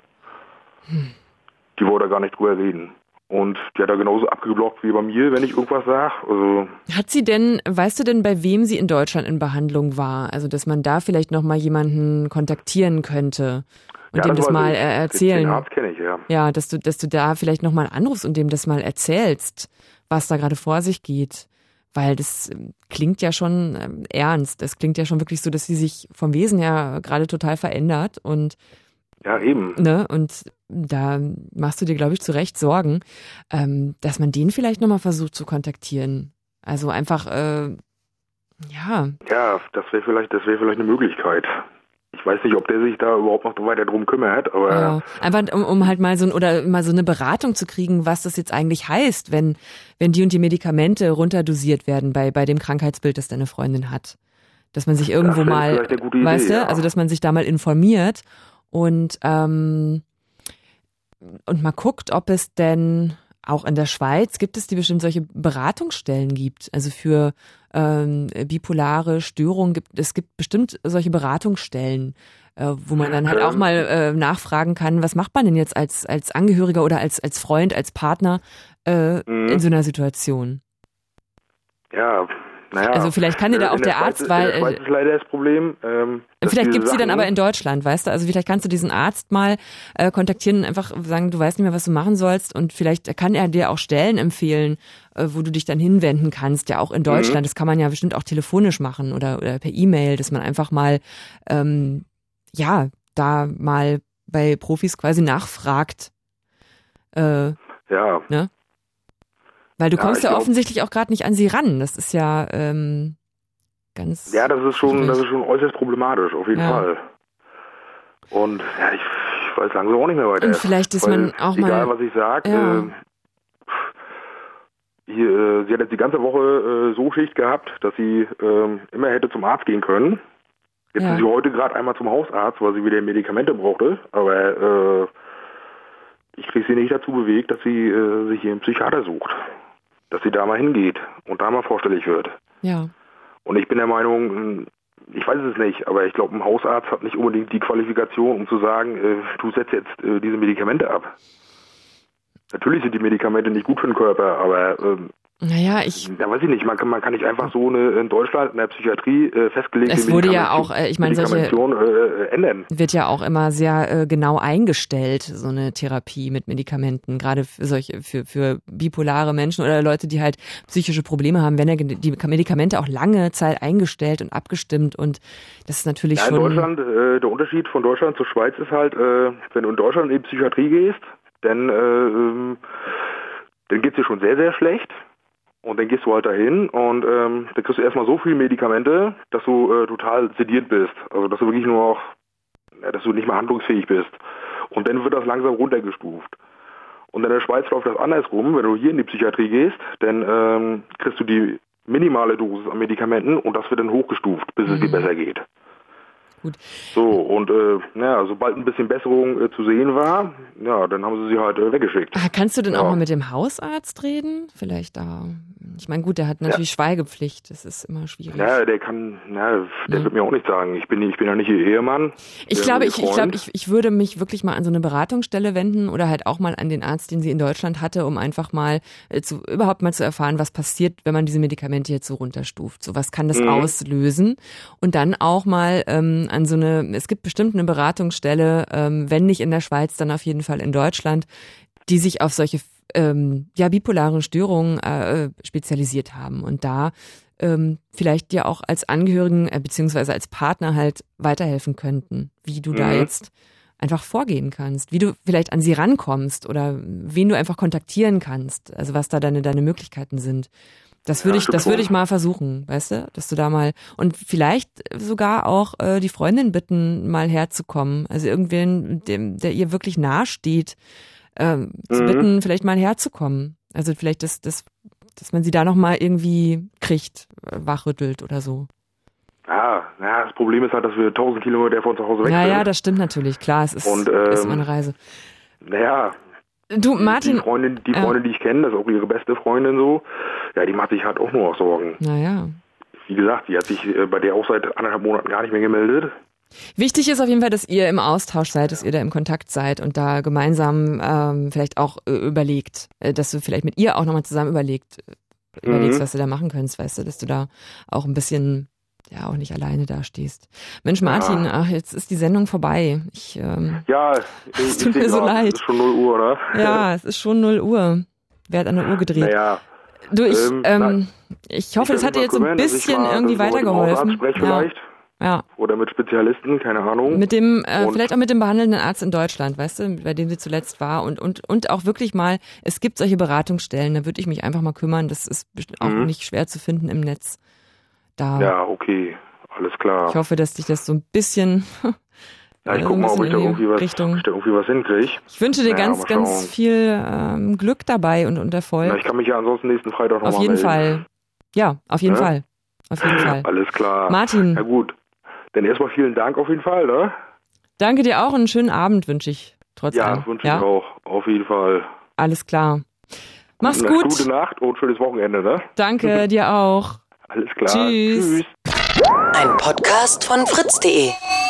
Die wollte gar nicht drüber reden. Und die hat da genauso abgeblockt wie bei mir, wenn ich irgendwas sage. Also weißt du denn, bei wem sie in Deutschland in Behandlung war? Also, dass man da vielleicht nochmal jemanden kontaktieren könnte und dem das mal erzählen. Den Arzt kenne ich, ja. Ja, dass du da vielleicht nochmal anrufst und dem das mal erzählst, was da gerade vor sich geht. Weil das klingt ja schon ernst. Das klingt ja schon wirklich so, dass sie sich vom Wesen her gerade total verändert. Und ja, eben. Ne? Und da machst du dir, glaube ich, zu Recht Sorgen, dass man den vielleicht nochmal versucht zu kontaktieren. Also einfach, ja. Ja, das wäre vielleicht eine Möglichkeit. Ich weiß nicht, ob der sich da überhaupt noch weiter drum kümmert, aber... Ja, einfach um halt mal so eine Beratung zu kriegen, was das jetzt eigentlich heißt, wenn die und die Medikamente runterdosiert werden bei dem Krankheitsbild, das deine Freundin hat. Dass man sich irgendwo mal, weißt du, also dass man sich da mal informiert und mal guckt, ob es denn auch in der Schweiz gibt es die bestimmt solche Beratungsstellen gibt, also für bipolare Störungen es gibt bestimmt solche Beratungsstellen, wo man dann halt auch mal nachfragen kann, was macht man denn jetzt als Angehöriger oder als Freund, als Partner in so einer Situation? Ja, naja. Also vielleicht kann dir da auch der Arzt, weil... In der Schweiz ist leider das Problem. Vielleicht gibt's die dann aber in Deutschland, weißt du? Also vielleicht kannst du diesen Arzt mal kontaktieren und einfach sagen, du weißt nicht mehr, was du machen sollst und vielleicht kann er dir auch Stellen empfehlen, wo du dich dann hinwenden kannst, ja auch in Deutschland. Das kann man ja bestimmt auch telefonisch machen oder per E-Mail, dass man einfach mal, da mal bei Profis quasi nachfragt. Ja. Ne? Weil du kommst ja offensichtlich auch gerade nicht an sie ran. Das ist ja ganz... Ja, das ist schon äußerst problematisch, auf jeden Fall. Und ja, ich weiß langsam auch nicht mehr weiter. Und vielleicht ist man auch mal... Egal, was ich sage, sie hat jetzt die ganze Woche so Schicht gehabt, dass sie immer hätte zum Arzt gehen können. Jetzt ist sie heute gerade einmal zum Hausarzt, weil sie wieder Medikamente brauchte. Aber ich kriege sie nicht dazu bewegt, dass sie sich hier einen Psychiater sucht. Dass sie da mal hingeht und da mal vorstellig wird. Ja. Und ich bin der Meinung, ich weiß es nicht, aber ich glaube, ein Hausarzt hat nicht unbedingt die Qualifikation, um zu sagen, du setzt jetzt diese Medikamente ab. Natürlich sind die Medikamente nicht gut für den Körper, aber naja, weiß ich nicht, man kann nicht einfach so in Deutschland in der Psychiatrie festgelegte es wurde ja auch, ich meine, ändern. Wird ja auch immer sehr genau eingestellt, so eine Therapie mit Medikamenten, gerade für bipolare Menschen oder Leute, die halt psychische Probleme haben, werden ja die Medikamente auch lange Zeit eingestellt und abgestimmt und das ist natürlich schon... In Deutschland, der Unterschied von Deutschland zur Schweiz ist halt, wenn du in Deutschland in die Psychiatrie gehst, dann geht's dir schon sehr, sehr schlecht. Und dann gehst du halt dahin und dann kriegst du erstmal so viele Medikamente, dass du total sediert bist. Also dass du wirklich nur noch, dass du nicht mehr handlungsfähig bist. Und dann wird das langsam runtergestuft. Und in der Schweiz läuft das andersrum. Wenn du hier in die Psychiatrie gehst, dann kriegst du die minimale Dosis an Medikamenten und das wird dann hochgestuft, bis es dir besser geht. Gut. So, und sobald ein bisschen Besserung zu sehen war, dann haben sie halt weggeschickt. Kannst du denn auch mal mit dem Hausarzt reden? Vielleicht da. Ich meine, gut, der hat natürlich Schweigepflicht, das ist immer schwierig. Ja, der wird mir auch nicht sagen. Ich bin ja nicht ihr Ehemann. Ich glaube, ich würde mich wirklich mal an so eine Beratungsstelle wenden oder halt auch mal an den Arzt, den sie in Deutschland hatte, um einfach mal überhaupt mal zu erfahren, was passiert, wenn man diese Medikamente jetzt so runterstuft. So, was kann das auslösen? Und dann auch mal es gibt bestimmt eine Beratungsstelle, wenn nicht in der Schweiz, dann auf jeden Fall in Deutschland, die sich auf solche bipolaren Störungen spezialisiert haben und da vielleicht dir auch als Angehörigen beziehungsweise als Partner halt weiterhelfen könnten, wie du da jetzt einfach vorgehen kannst, wie du vielleicht an sie rankommst oder wen du einfach kontaktieren kannst, also was da deine Möglichkeiten sind. Das würde ich mal versuchen, weißt du, dass du da mal und vielleicht sogar auch die Freundin bitten, mal herzukommen. Also irgendwen, der ihr wirklich nahe steht, zu bitten, vielleicht mal herzukommen. Also vielleicht, dass man sie da noch mal irgendwie kriegt, wachrüttelt oder so. Ja, das Problem ist halt, dass wir 1000 Kilometer von zu Hause weg sind. Ja, das stimmt natürlich, klar, es ist immer eine Reise. Naja, du, Martin, die Freundin, die ich kenne, das ist auch ihre beste Freundin so, ja, die macht sich halt auch nur noch Sorgen. Naja. Wie gesagt, die hat sich bei der auch seit 1,5 Monaten gar nicht mehr gemeldet. Wichtig ist auf jeden Fall, dass ihr im Austausch seid, dass ihr da im Kontakt seid und da gemeinsam vielleicht auch überlegt, dass du vielleicht mit ihr auch nochmal zusammen überlegst, was du da machen könntest, weißt du, dass du da auch ein bisschen auch nicht alleine dastehst. Mensch, Martin, jetzt ist die Sendung vorbei. Es tut mir so leid. Es ist schon 0 Uhr, oder? Ja, es ist schon 0 Uhr. Wer hat an der Uhr gedreht? Naja. Du, ich hoffe, das hat dir jetzt so ein bisschen irgendwie weitergeholfen. Vielleicht. Ja. Oder mit Spezialisten, keine Ahnung. Mit dem, vielleicht auch mit dem behandelnden Arzt in Deutschland, weißt du, bei dem sie zuletzt war und auch wirklich mal, es gibt solche Beratungsstellen, da würde ich mich einfach mal kümmern, das ist auch nicht schwer zu finden im Netz. Da. Ja, okay, alles klar. Ich hoffe, dass dich das so ein bisschen ja, ich guck mal, ob ich da irgendwie was hinkriege. Ich wünsche dir ganz viel Glück dabei und Erfolg. Na, ich kann mich ja ansonsten nächsten Freitag nochmal melden. Auf jeden Fall. Ja, auf jeden Fall. Auf jeden Fall. Alles klar. Martin. Na gut. Dann erstmal vielen Dank auf jeden Fall, ne? Danke dir auch und einen schönen Abend wünsche ich trotzdem. Ja, wünsche ich auch. Auf jeden Fall. Alles klar. Mach's gut. Gute Nacht und schönes Wochenende, ne? Danke, dir auch. Alles klar. Tschüss. Ein Podcast von fritz.de